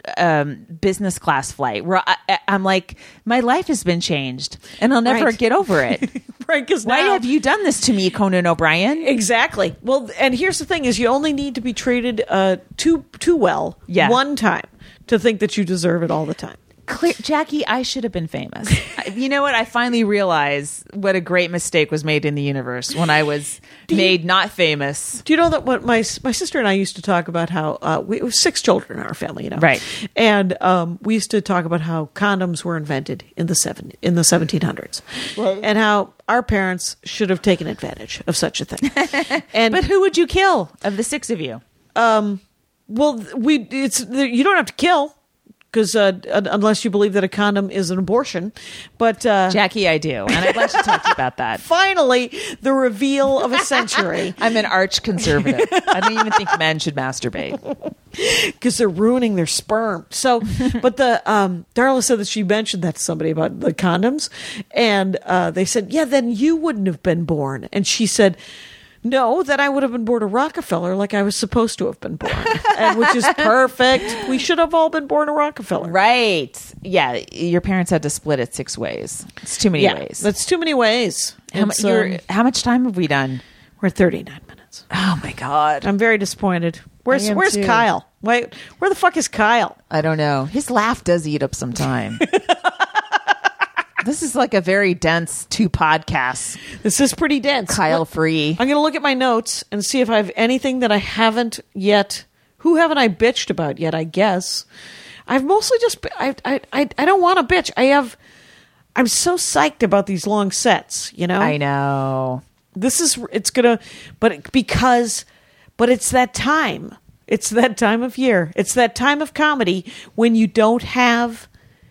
um, business class flight. Where I, I- I'm like, my life has been changed, and I'll never Right. get over it. right because Why have you done this to me, Conan O'Brien? Exactly. Well, and here's the thing: is you only need to be treated uh, too too well Yeah. one time to think that you deserve it all the time. Clear, Jackie, I should have been famous. I- you know what? I finally realized what a great mistake was made in the universe when I was made not famous. Do you know that what my my sister and I used to talk about how uh, we it was six children in our family, you know, Right. And um, we used to talk about how condoms were invented in the seven in the seventeen hundreds, and how our parents should have taken advantage of such a thing. And But who would you kill of the six of you? well, we it's you don't have to kill. Because uh, unless you believe that a condom is an abortion, but uh, Jackie, I do, and I'd like to talk to you about that. finally, the reveal of a century. I'm an arch conservative. I don't even think men should masturbate. Because they're ruining their sperm. So, but the um, Darla said that she mentioned that to somebody about the condoms, and uh, they said, "Yeah, then you wouldn't have been born." And she said, "No, that I would have been born a Rockefeller, like I was supposed to have been born," and which is perfect. We should have all been born a Rockefeller, Right. Yeah, your parents had to split it six ways. It's too many Yeah, ways. that's too many ways. how, mu- It's, you're- um, how much time have we done? we're at thirty-nine minutes. Oh, my God. I'm very disappointed. Where's I am Where's too. Kyle? Wait, where the fuck is Kyle? I don't know. His laugh does eat up some time. This is like a very dense two podcasts. This is pretty dense. Kyle Free. I'm going to look at my notes and see if I have anything that I haven't yet. Who haven't I bitched about yet? I guess I've mostly just. I I I, I don't want to bitch. I have. I'm so psyched about these long sets. You know. I know. This is. It's gonna. But it, because. But it's that time. It's that time of year. It's that time of comedy when you don't have.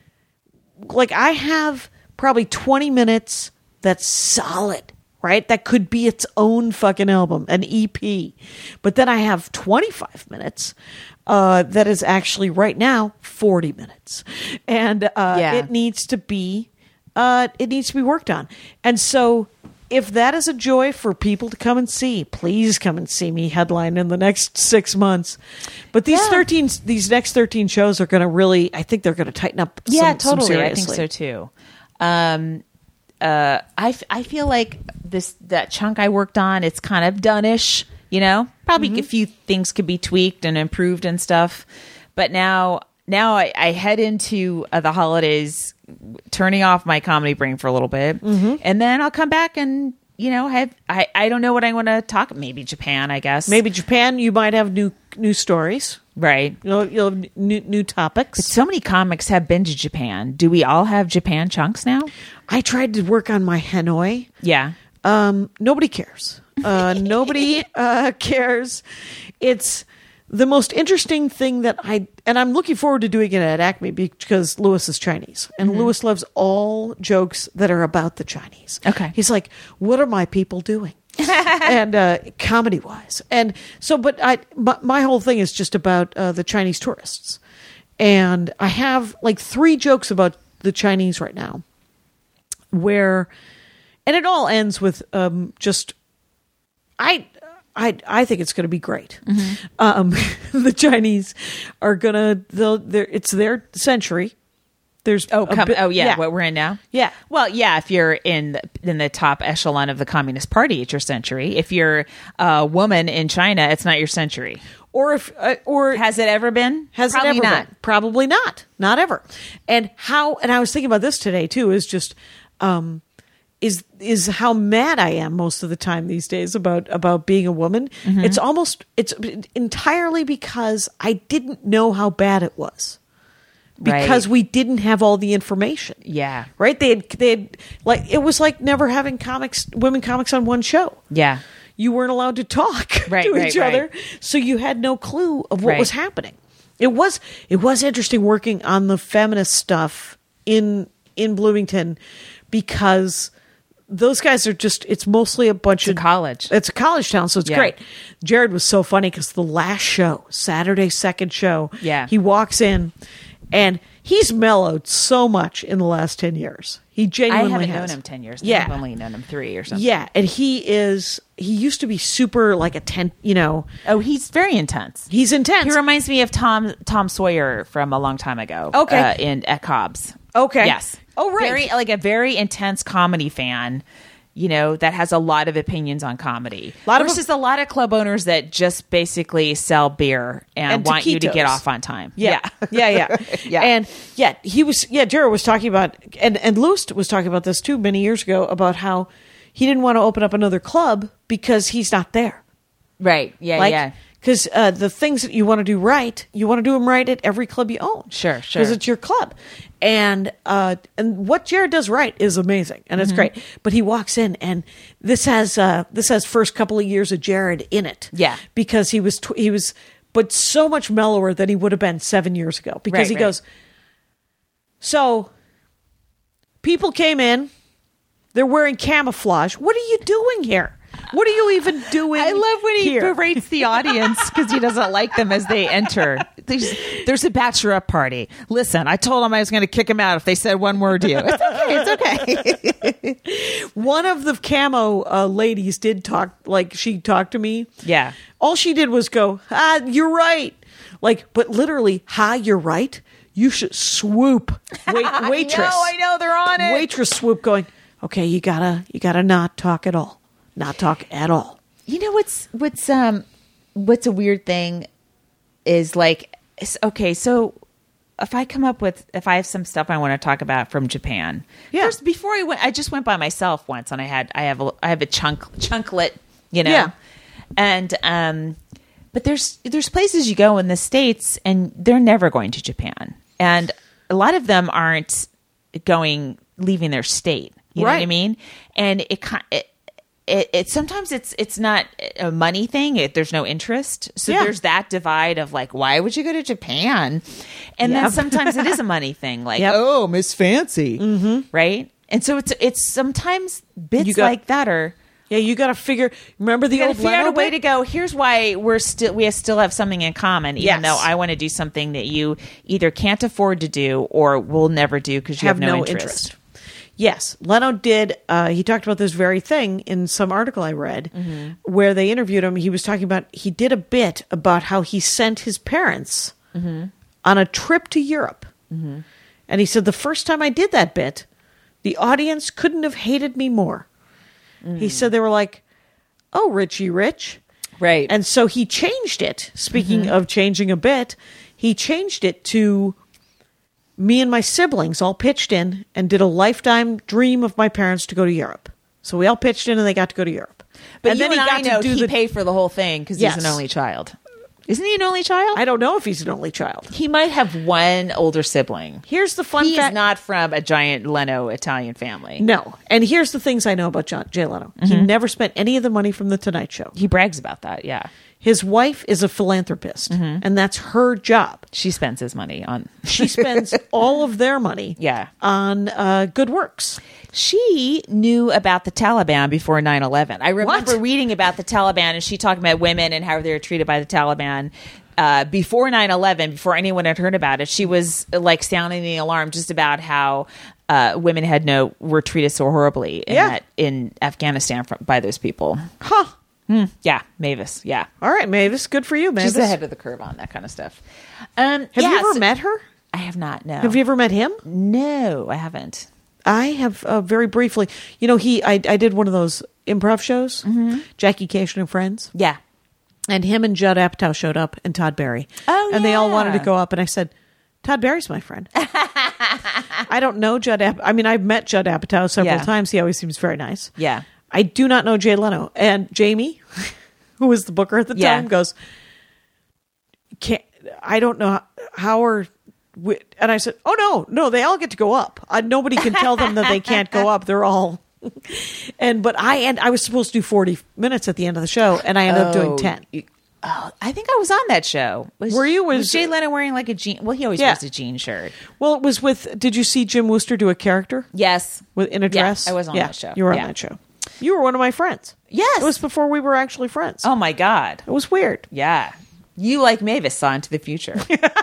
Like I have. Probably twenty minutes that's solid, right? That could be its own fucking album, an E P. But then I have twenty-five minutes uh, that is actually right now forty minutes. And uh, Yeah. it needs to be uh, it needs to be worked on. And so if that is a joy for people to come and see, please come and see me headline in the next six months. But these Yeah. thirteen these next thirteen shows are going to really, I think they're going to tighten up Yeah, some, some totally. I think seriously. so too. Um, uh, I, f- I feel like this that chunk I worked on, it's kind of done-ish, you know? Probably Mm-hmm. a few things could be tweaked and improved and stuff. But now now I, I head into uh, the holidays turning off my comedy brain for a little bit. Mm-hmm. And then I'll come back and, you know, have I, I don't know what I want to talk. Maybe Japan, I guess. Maybe Japan, you might have new new stories. Right. You'll, you'll have new, new topics. So many comics have been to Japan. Do we all have Japan chunks now? I tried to work on my Hanoi. Yeah. Um, nobody cares. Uh, nobody uh, cares. It's the most interesting thing that I, and I'm looking forward to doing it at Acme because Lewis is Chinese and Mm-hmm. Lewis loves all jokes that are about the Chinese. Okay. He's like, what are my people doing? and uh, comedy wise. And so, but I, my, my whole thing is just about uh, the Chinese tourists. And I have like three jokes about the Chinese right now where, and it all ends with um, just, I, I, I think it's going to be great. Mm-hmm. Um, the Chinese are going to, they'll, they're, it's their century. There's Oh, a com- bit- oh yeah, what we're in now. Yeah. Well, yeah. If you're in the, in the top echelon of the Communist Party, it's your century. If you're a woman in China, it's not your century. Or if, uh, or Has it ever been? Has Probably it ever not. been? Probably not. Not ever. And how? And I was thinking about this today too. Is just um, is is how mad I am most of the time these days about about being a woman. Mm-hmm. It's almost it's entirely because I didn't know how bad it was. Because Right. we didn't have all the information. Yeah. Right? They had, they had, like, it was like never having comics, women comics on one show. Yeah. You weren't allowed to talk Right, to right, each right. other. So you had no clue of what Right. was happening. It was, it was interesting working on the feminist stuff in, in Bloomington because those guys are just, it's mostly a bunch It's a of college. It's a college town, so it's Yeah. great. Jared was so funny because the last show, Saturday second show, Yeah. he walks in and he's mellowed so much in the last ten years. He I genuinely haven't has. known him ten years. Yeah. I've only known him three or something. Yeah, and he is, he used to be super like a ten, you know, Oh, he's very intense. he's intense. He reminds me of Tom Tom Sawyer from a long time ago. Okay. uh, in at Cobb's. Okay. Yes. Oh, right. Very like a very intense comedy fan. You know, that has a lot of opinions on comedy. Lot of- versus a lot of club owners that just basically sell beer and, And want you to taquitos. get off on time. Yeah. Yeah, yeah. Yeah. And yeah, he was yeah, Jared was talking about and and Lewis was talking about this too many years ago about how he didn't want to open up another club because he's not there. Right. Yeah. Like yeah. because uh, the things that you want to do right, you want to do them right at every club you own. Sure, sure. Because it's your club, and uh, and what Jared does right is amazing, and it's Mm-hmm. great. But he walks in, and this has uh, this has first couple of years of Jared in it. Yeah. because he was tw- he was, but so much mellower than he would have been seven years ago. Because Right, he right. goes, so people came in, they're wearing camouflage. What are you doing here? What are you even doing? I love when he here? berates the audience because he doesn't like them as they enter. There's, there's a bachelorette party. Listen, I told him I was going to kick him out if they said one word to you. It's okay. It's okay. One of the camo uh, ladies did talk, like she talked to me. Yeah. All she did was go, ah, you're right. Like, but literally, ha, you're right. You should swoop. Wait, waitress. I know, I know. They're on it. Waitress swoop going, okay, you gotta, you gotta not talk at all. Not talk at all. You know what's what's um what's a weird thing is like it's- okay, so if I come up with, if I have some stuff I want to talk about from Japan, Yeah. First, before I went, I just went by myself once, and I had, I have, a, I have a chunk, chunklet, you know, Yeah. and um, but there's there's places you go in the States, and they're never going to Japan, and a lot of them aren't going, leaving their state. You know what I Right. mean? And it kind it, it, it sometimes it's it's not a money thing. It, there's no interest, so Yeah. there's that divide of like, why would you go to Japan? And then Yep. sometimes it is a money thing, like Yep. oh, Miss Fancy, mm-hmm. right? And so it's it's sometimes bits You got- like that are. Yeah, you got to figure. Remember the You gotta old figure out Leno a way bit? to go. Here's why we're still we still have something in common, even Yes. though I want to do something that you either can't afford to do or will never do because you have, no, interest. Yes, Leno did. Uh, he talked about this very thing in some article I read where they interviewed him. He was talking about, he did a bit about how he sent his parents on a trip to Europe. And he said, the first time I did that bit, the audience couldn't have hated me more. He said they were like, oh, Richie Rich. Right. And so he changed it. Speaking of changing a bit, he changed it to me and my siblings all pitched in and did a lifetime dream of my parents to go to Europe. So we all pitched in and they got to go to Europe. But and you then and he got I know to do he the. paid for the whole thing because Yes. he's an only child. Isn't he an only child? I don't know if he's an only child. he might have one older sibling. Here's the fun He fact. is not from a giant Leno Italian family. No. And here's the things I know about John Jay Leno. He never spent any of the money from The Tonight Show. He brags about that. Yeah, His wife is a philanthropist, and that's her job. she spends his money on. She spends all of their money Yeah. on uh, good works. She knew about the Taliban before nine eleven. I remember What? reading about the Taliban, and she talked about women and how they were treated by the Taliban uh, before nine eleven, before anyone had heard about it. She was like sounding the alarm just about how uh, women had no were treated so horribly in, Yeah. that, in Afghanistan from, by those people. Huh. Yeah, Mavis. Yeah, All right, Mavis. Good for you, Mavis. she's ahead of the curve on that kind of stuff. Um, Have yeah, you ever so- met her? I have not. No. Have you ever met him? No, I haven't. I have uh, very briefly. You know, he. I, I did one of those improv shows, Jackie Cation and Friends, Yeah. and him and Judd Apatow showed up, and Todd Barry. Oh, and they all yeah. wanted to go up, and I said, Todd Barry's my friend. I don't know Judd. Ap- I mean, I've met Judd Apatow several Yeah. times. He always seems very nice. Yeah. I do not know Jay Leno. And Jamie, who was the booker at the Yeah. time, goes, Can't, I don't know how, how are, we, and I said, oh, no, no, they all get to go up. Uh, nobody can tell them that they can't go up. They're all, and, but I, and I was supposed to do forty minutes at the end of the show, and I ended up doing Oh, ten. you- oh, I think I was on that show. Was, Were you? Was, Was- Jay Leno wearing like a jean? Well, he always Yeah. wears a jean shirt. Well, it was with, did you see Jim Wooster do a character Yes. with, in a Yeah, dress? I was on Yeah, that show. You were on Yeah. that show. You were one of my friends. Yes. It was before we were actually friends. Oh my God. It was weird. Yeah. You like Mavis saw into the future.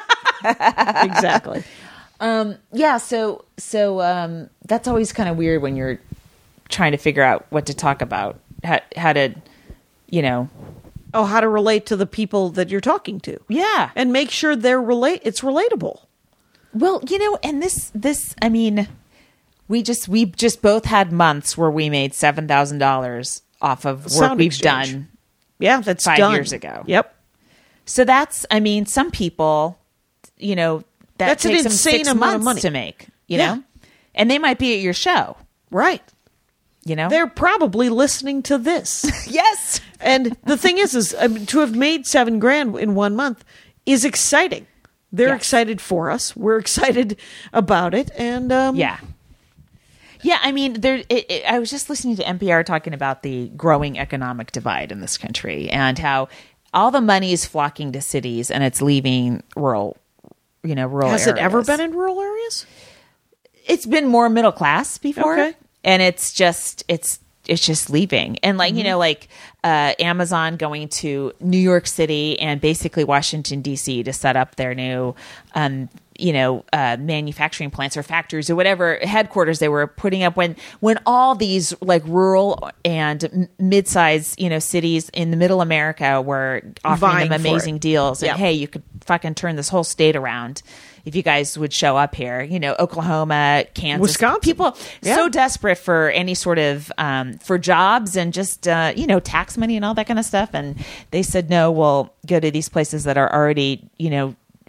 Exactly. Yeah. So, so, um, that's always kind of weird when you're trying to figure out what to talk about, how, how to, you know, Oh, how to relate to the people that you're talking to. yeah. And make sure they're relate. It's relatable. Well, you know, and this, this, I mean, we just, we just both had months where we made seven thousand dollars off of work Sound we've exchange. done. Yeah, that's Five done. years ago. Yep. So that's, I mean, some people, you know, that That's an takes them insane six amount months of money. to make, you Yeah. know, and they might be at your show, Right. you know. They're probably listening to this. yes, And the thing is, is I mean, to have made seven grand in one month is exciting. They're Yes. excited for us. We're excited about it. And um, yeah, yeah. I mean, there. It, it, I was just listening to N P R talking about the growing economic divide in this country and how all the money is flocking to cities and it's leaving rural, you know, rural. has it ever areas. been in rural areas? It's been more middle class before, Okay. and it's just it's it's just leaving. And like you know, like uh, Amazon going to New York City and basically Washington D C to set up their new, um, you know, uh, manufacturing plants or factories or whatever headquarters they were putting up. When when all these like rural and m- mid-sized you know cities in the middle America were offering Vying them for amazing it. deals, and Yep. hey, you could fucking turn this whole state around if you guys would show up here. You know, Oklahoma, Kansas, Wisconsin. people Yeah. so desperate for any sort of um, for jobs and just uh, you know tax money and all that kind of stuff. And they said no, we'll go to these places that are already you know are,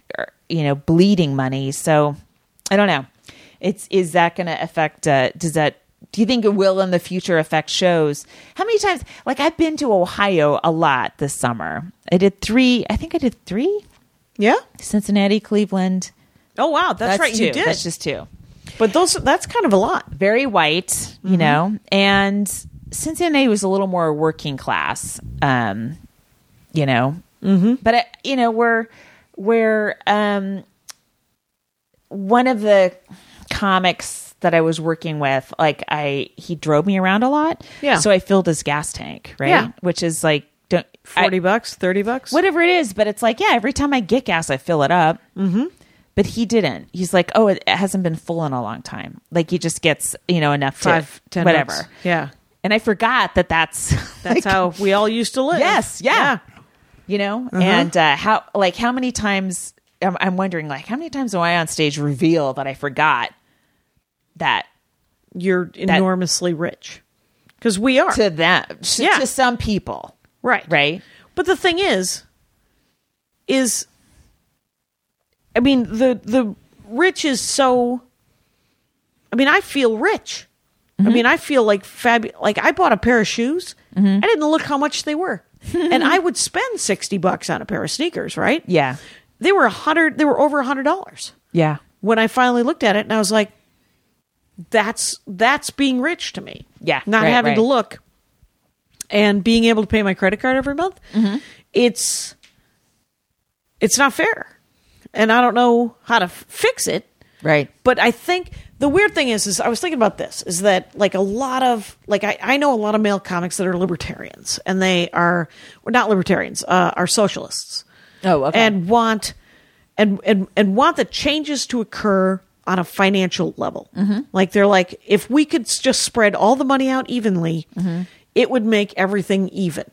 you know, bleeding money. So I don't know. It's, is that going to affect, uh, does that, do you think it will in the future affect shows? How many times, like I've been to Ohio a lot this summer. I did three, I think I did three. Yeah. Cincinnati, Cleveland. Oh, wow. That's, right. Two. You did. That's just two. But those, that's kind of a lot. Very white, you mm-hmm. know, and Cincinnati was a little more working class, um, you know, mm-hmm. but, uh, you know, we're, we're, um, one of the comics that I was working with, like I, he drove me around a lot. Yeah. So I filled his gas tank, right? Yeah. Which is like, don't, forty I, bucks, thirty bucks, whatever it is. But it's like, yeah, every time I get gas, I fill it up. Mm-hmm. But he didn't. He's like, oh, it hasn't been full in a long time. Like he just gets, you know, enough Five, to ten whatever. bucks. Yeah. And I forgot that that's that's like, how we all used to live. Yes. Yeah. yeah. You know, uh-huh. and uh, how, like how many times I'm, I'm wondering, like how many times do I on stage reveal that I forgot that you're enormously rich? Because we are. To them. To, yeah. to some people. Right. Right. But the thing is, is, I mean, the, the rich is so, I mean, I feel rich. Mm-hmm. I mean, I feel like fabulous. Like I bought a pair of shoes. Mm-hmm. I didn't look how much they were. And I would spend sixty bucks on a pair of sneakers, right? Yeah. They were a hundred, they were over a hundred dollars. Yeah. When I finally looked at it and I was like, that's, that's being rich to me. Yeah. Not right, having right. to look and being able to pay my credit card every month. Mm-hmm. It's, it's not fair. And I don't know how to f- fix it. Right. But I think the weird thing is, is I was thinking about this, is that like a lot of, like I, I know a lot of male comics that are libertarians and they are, or not libertarians, uh, are socialists. Oh, okay. And want, and, and, and want the changes to occur on a financial level. Mm-hmm. Like they're like, if we could just spread all the money out evenly, mm-hmm. it would make everything even.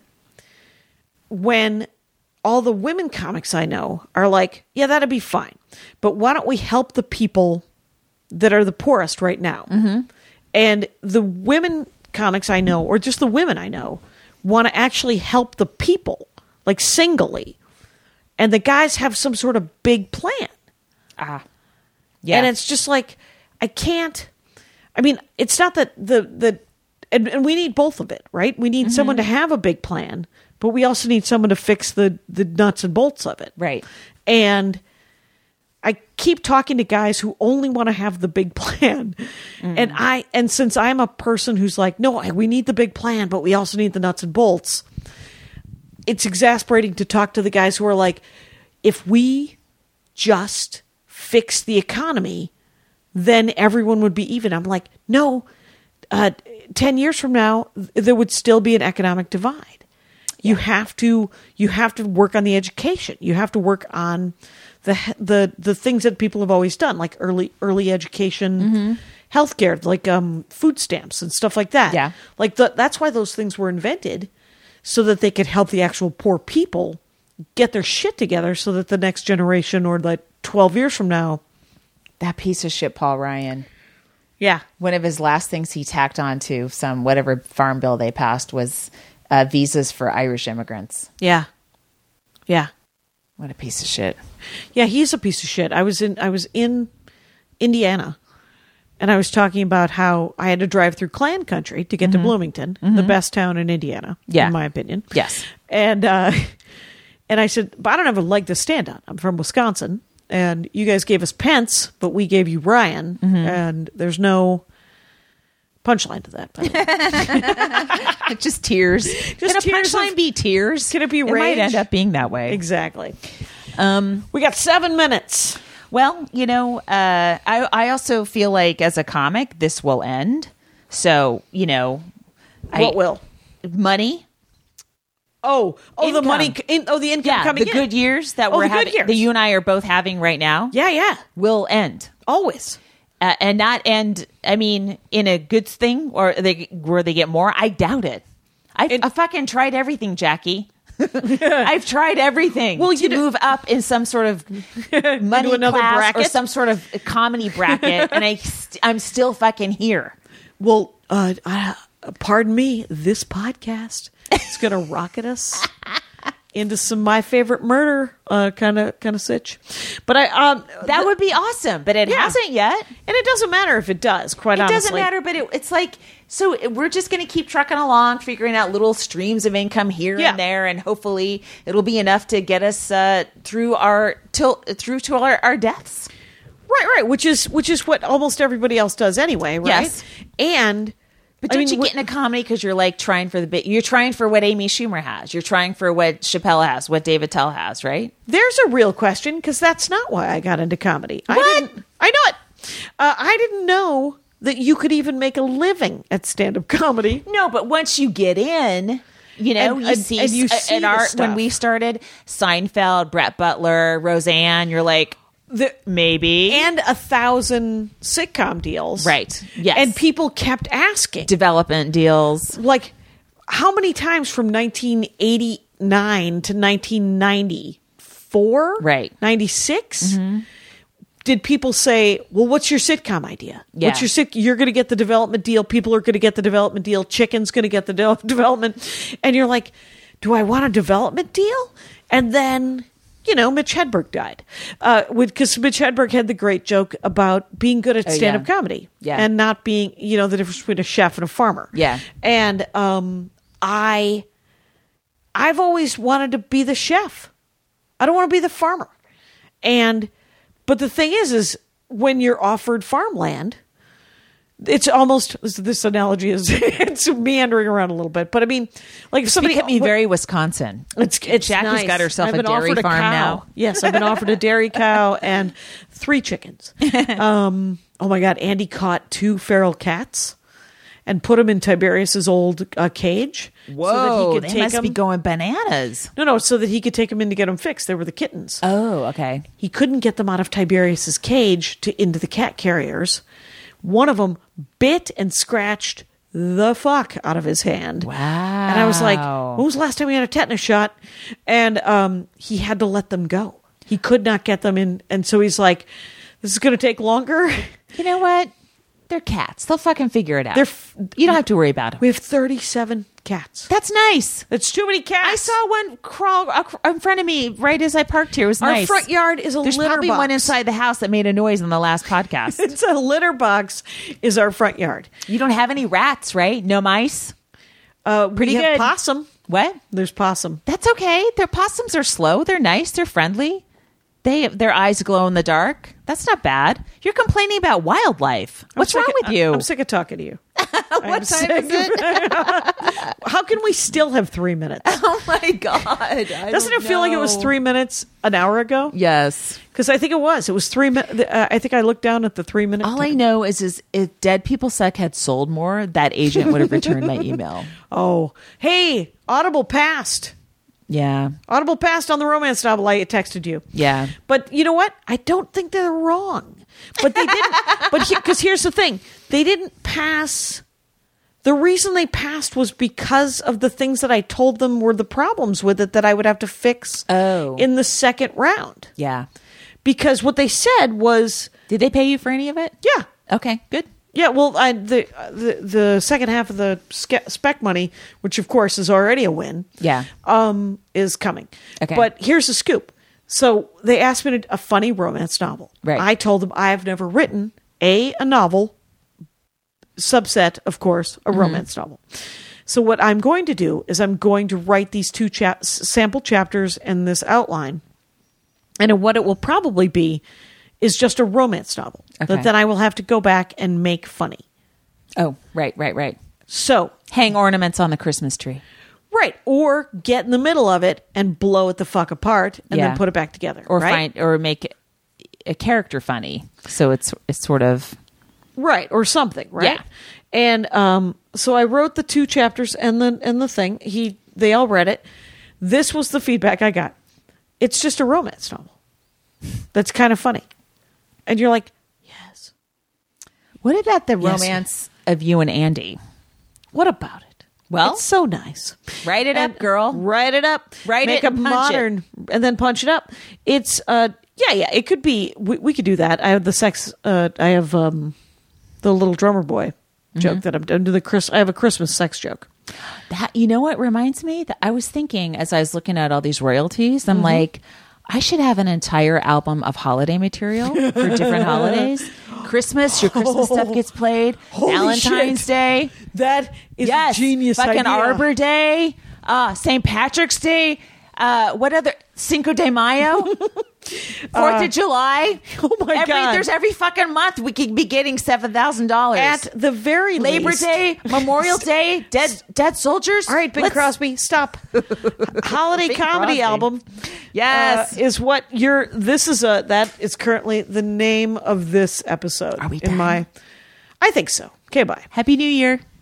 When all the women comics I know are like, yeah, that'd be fine. But why don't we help the people that are the poorest right now? Mm-hmm. And the women comics I know, or just the women I know, want to actually help the people, like singly. And the guys have some sort of big plan. Ah. Yeah. And it's just like, I can't, I mean, it's not that the, the, and, and we need both of it, right? We need mm-hmm. someone to have a big plan, but we also need someone to fix the, the nuts and bolts of it. Right. And I keep talking to guys who only want to have the big plan. Mm. And I, and since I'm a person who's like, no, we need the big plan, but we also need the nuts and bolts. It's exasperating to talk to the guys who are like, if we just fix the economy, then everyone would be even. I'm like, no, uh, ten years from now, there would still be an economic divide. You yeah. have to, you have to work on the education. You have to work on the, the, the things that people have always done, like early, early education, mm-hmm. healthcare, like, um, food stamps and stuff like that. Yeah. Like the, that's why those things were invented, so that they could help the actual poor people get their shit together so that the next generation, or like twelve years from now. That piece of shit, Paul Ryan. Yeah. One of his last things he tacked on to some whatever farm bill they passed was uh, visas for Irish immigrants. Yeah. Yeah. What a piece of shit. Yeah, he's a piece of shit. I was in I was in Indiana, and I was talking about how I had to drive through Klan country to get mm-hmm. to Bloomington, mm-hmm. the best town in Indiana, yeah. in my opinion. Yes. And uh, and I said, but I don't have a leg to stand on. I'm from Wisconsin, and you guys gave us Pence, but we gave you Ryan, mm-hmm. and there's no punchline to that. Just tears. Just Can a tears punchline of, be tears? Can it be It rage? might end up being that way. Exactly. Um, we got seven minutes. Well, you know, uh, I I also feel like as a comic, this will end. So, you know, what I, will money? Oh, oh, Income. the money. In, oh, the income Yeah, coming the in. good years that Oh, we're the good having, years. that you and I are both having right now, Yeah, yeah, will end. always. Uh, and not end, I mean, in a good thing, or they where they get more. I doubt it. I, It- I fucking tried everything, Jackie. I've tried everything Well, to you do- move up in some sort of money Into another class bracket? or some sort of comedy bracket, and I st- I'm still fucking here. Well, uh, uh, pardon me. This podcast is going to rocket us into some My Favorite Murder uh, kind of kind of sitch. But I um, That the- would be awesome, but it Yeah. hasn't yet. and it doesn't matter if it does. Quite It honestly, doesn't matter, but it, it's like, so we're just going to keep trucking along, figuring out little streams of income here Yeah. and there, and hopefully it'll be enough to get us uh, through our till through to our, our deaths. Right, right. Which is which is what almost everybody else does anyway, right? Yes. And But I don't mean, you wh- get into comedy because you're like trying for the bit? You're trying for what Amy Schumer has. You're trying for what Chappelle has, what David Tell has, right? there's a real question because that's not why I got into comedy. I What? didn't. I know it. Uh, I didn't know that you could even make a living at stand-up comedy. No, but once you get in, you know, And- you and- see, and you uh, see in the our stuff. when we started Seinfeld, Brett Butler, Roseanne. You're like, The, maybe and a thousand sitcom deals, Right. Yes. And people kept asking, development deals. like, how many times from nineteen eighty-nine to nineteen ninety-four, Right. ninety-six, did people say, well, what's your sitcom idea? Yeah. What's your sit? You're going to get the development deal. People are going to get the development deal. Chicken's going to get the de- development. And you're like, do I want a development deal? And then, you know, Mitch Hedberg died. Uh, because Mitch Hedberg had the great joke about being good at Oh, stand-up yeah. comedy. Yeah. And not being, you know, the difference between a chef and a farmer. Yeah. And um, I, I've always wanted to be the chef. I don't want to be the farmer. And, but the thing is, is when you're offered farmland, it's almost, this analogy is, it's meandering around a little bit. But I mean, like if somebody Somebody kept me very Wisconsin. it's, it's Jackie's nice. got herself I've a been dairy offered a farm cow. now. Yes, I've been offered a dairy cow and three chickens. Um, oh my God, Andy caught two feral cats and put them in Tiberius's old uh, cage. Whoa, so that he could they take must them. be going bananas. No, no, so that he could take them in to get them fixed. They were the kittens. Oh, okay. He couldn't get them out of Tiberius's cage to into the cat carriers. One of them bit and scratched the fuck out of his hand. Wow. And I was like, when was the last time we had a tetanus shot? And um, he had to let them go. He could not get them in. And so he's like, this is going to take longer. You know what? They're cats. They'll fucking figure it out. They're f- you don't have to worry about them. We have thirty-seven cats. That's nice. That's too many cats. I saw one crawl ac- in front of me right as I parked here. It was Our nice. front yard is a There's litter probably box. one inside the house that made a noise in the last podcast. It's a litter box is our front yard. You don't have any rats, right? No mice? Uh, Pretty we have good. possum. What? There's possum. That's okay. Their possums are slow. They're nice. They're friendly. They Their eyes glow in the dark. That's not bad. You're complaining about wildlife. What's I'm wrong sick of- with you? I'm sick of talking to you. what I'm time sick is it? How can we still have three minutes? Oh my God. I Doesn't don't it feel like it was know. three minutes an hour ago? Yes. Because I think it was. It was three minutes. Uh, I think I looked down at the three minute. All I know is, is if Dead People Suck had sold more, that agent would have returned my email. Oh, hey, Audible passed. Yeah. Audible passed on the romance novel I texted you. Yeah. But you know what? I don't think they're wrong. But they didn't. But because here's the thing, they didn't pass. The reason they passed was because of the things that I told them were the problems with it that I would have to fix Oh. in the second round. Yeah. Because what they said was, Did they pay you for any of it? yeah, Okay, good. yeah. Well, I, the the the second half of the ske- spec money, which of course is already a win, Yeah. um, is coming. Okay. But here's the scoop. So they asked me to a funny romance novel. Right. I told them I have never written a a novel, subset, of course, a romance novel. So what I'm going to do is I'm going to write these two chap- sample chapters and this outline. And what it will probably be is just a romance novel Okay. that then I will have to go back and make funny. Oh, right, right, right. So, Hang ornaments on the Christmas tree. right. Or get in the middle of it and blow it the fuck apart and Yeah. then put it back together. Or right? find or make a character funny. So it's it's sort of Right, or something, right? Yeah. And um, so I wrote the two chapters and the and the thing. He they all read it. This was the feedback I got. It's just a romance novel. That's kind of funny. And you're like, yes. What about the Yes. romance of you and Andy? What about it? Well, it's so nice. write it And up, girl. Write it up. Write Make it a and punch modern and then punch it up. It's uh yeah, yeah, it could be we, we could do that. I have the sex uh I have um the little drummer boy joke that I'm doing the Chris I have a Christmas sex joke. That, you know what reminds me? That I was thinking as I was looking at all these royalties, I'm Mm-hmm. like, I should have an entire album of holiday material for different holidays. Christmas, your Christmas stuff gets played. Holy Valentine's shit. Day. That is Yes. a genius Fucking idea. Arbor Day. Uh, Saint Patrick's Day. Uh, what other? Cinco de Mayo. Fourth of July. oh my every, God. There's every fucking month we could be getting seven thousand dollars. At the very Labor least. Day, Memorial Day, dead dead soldiers. All right, Bing Let's- Crosby, stop. Holiday Bing comedy Crosby. album. Yes. uh, is what you're. This is a that is currently the name of this episode. Are we in done? my? I think so. Okay, bye. Happy New Year.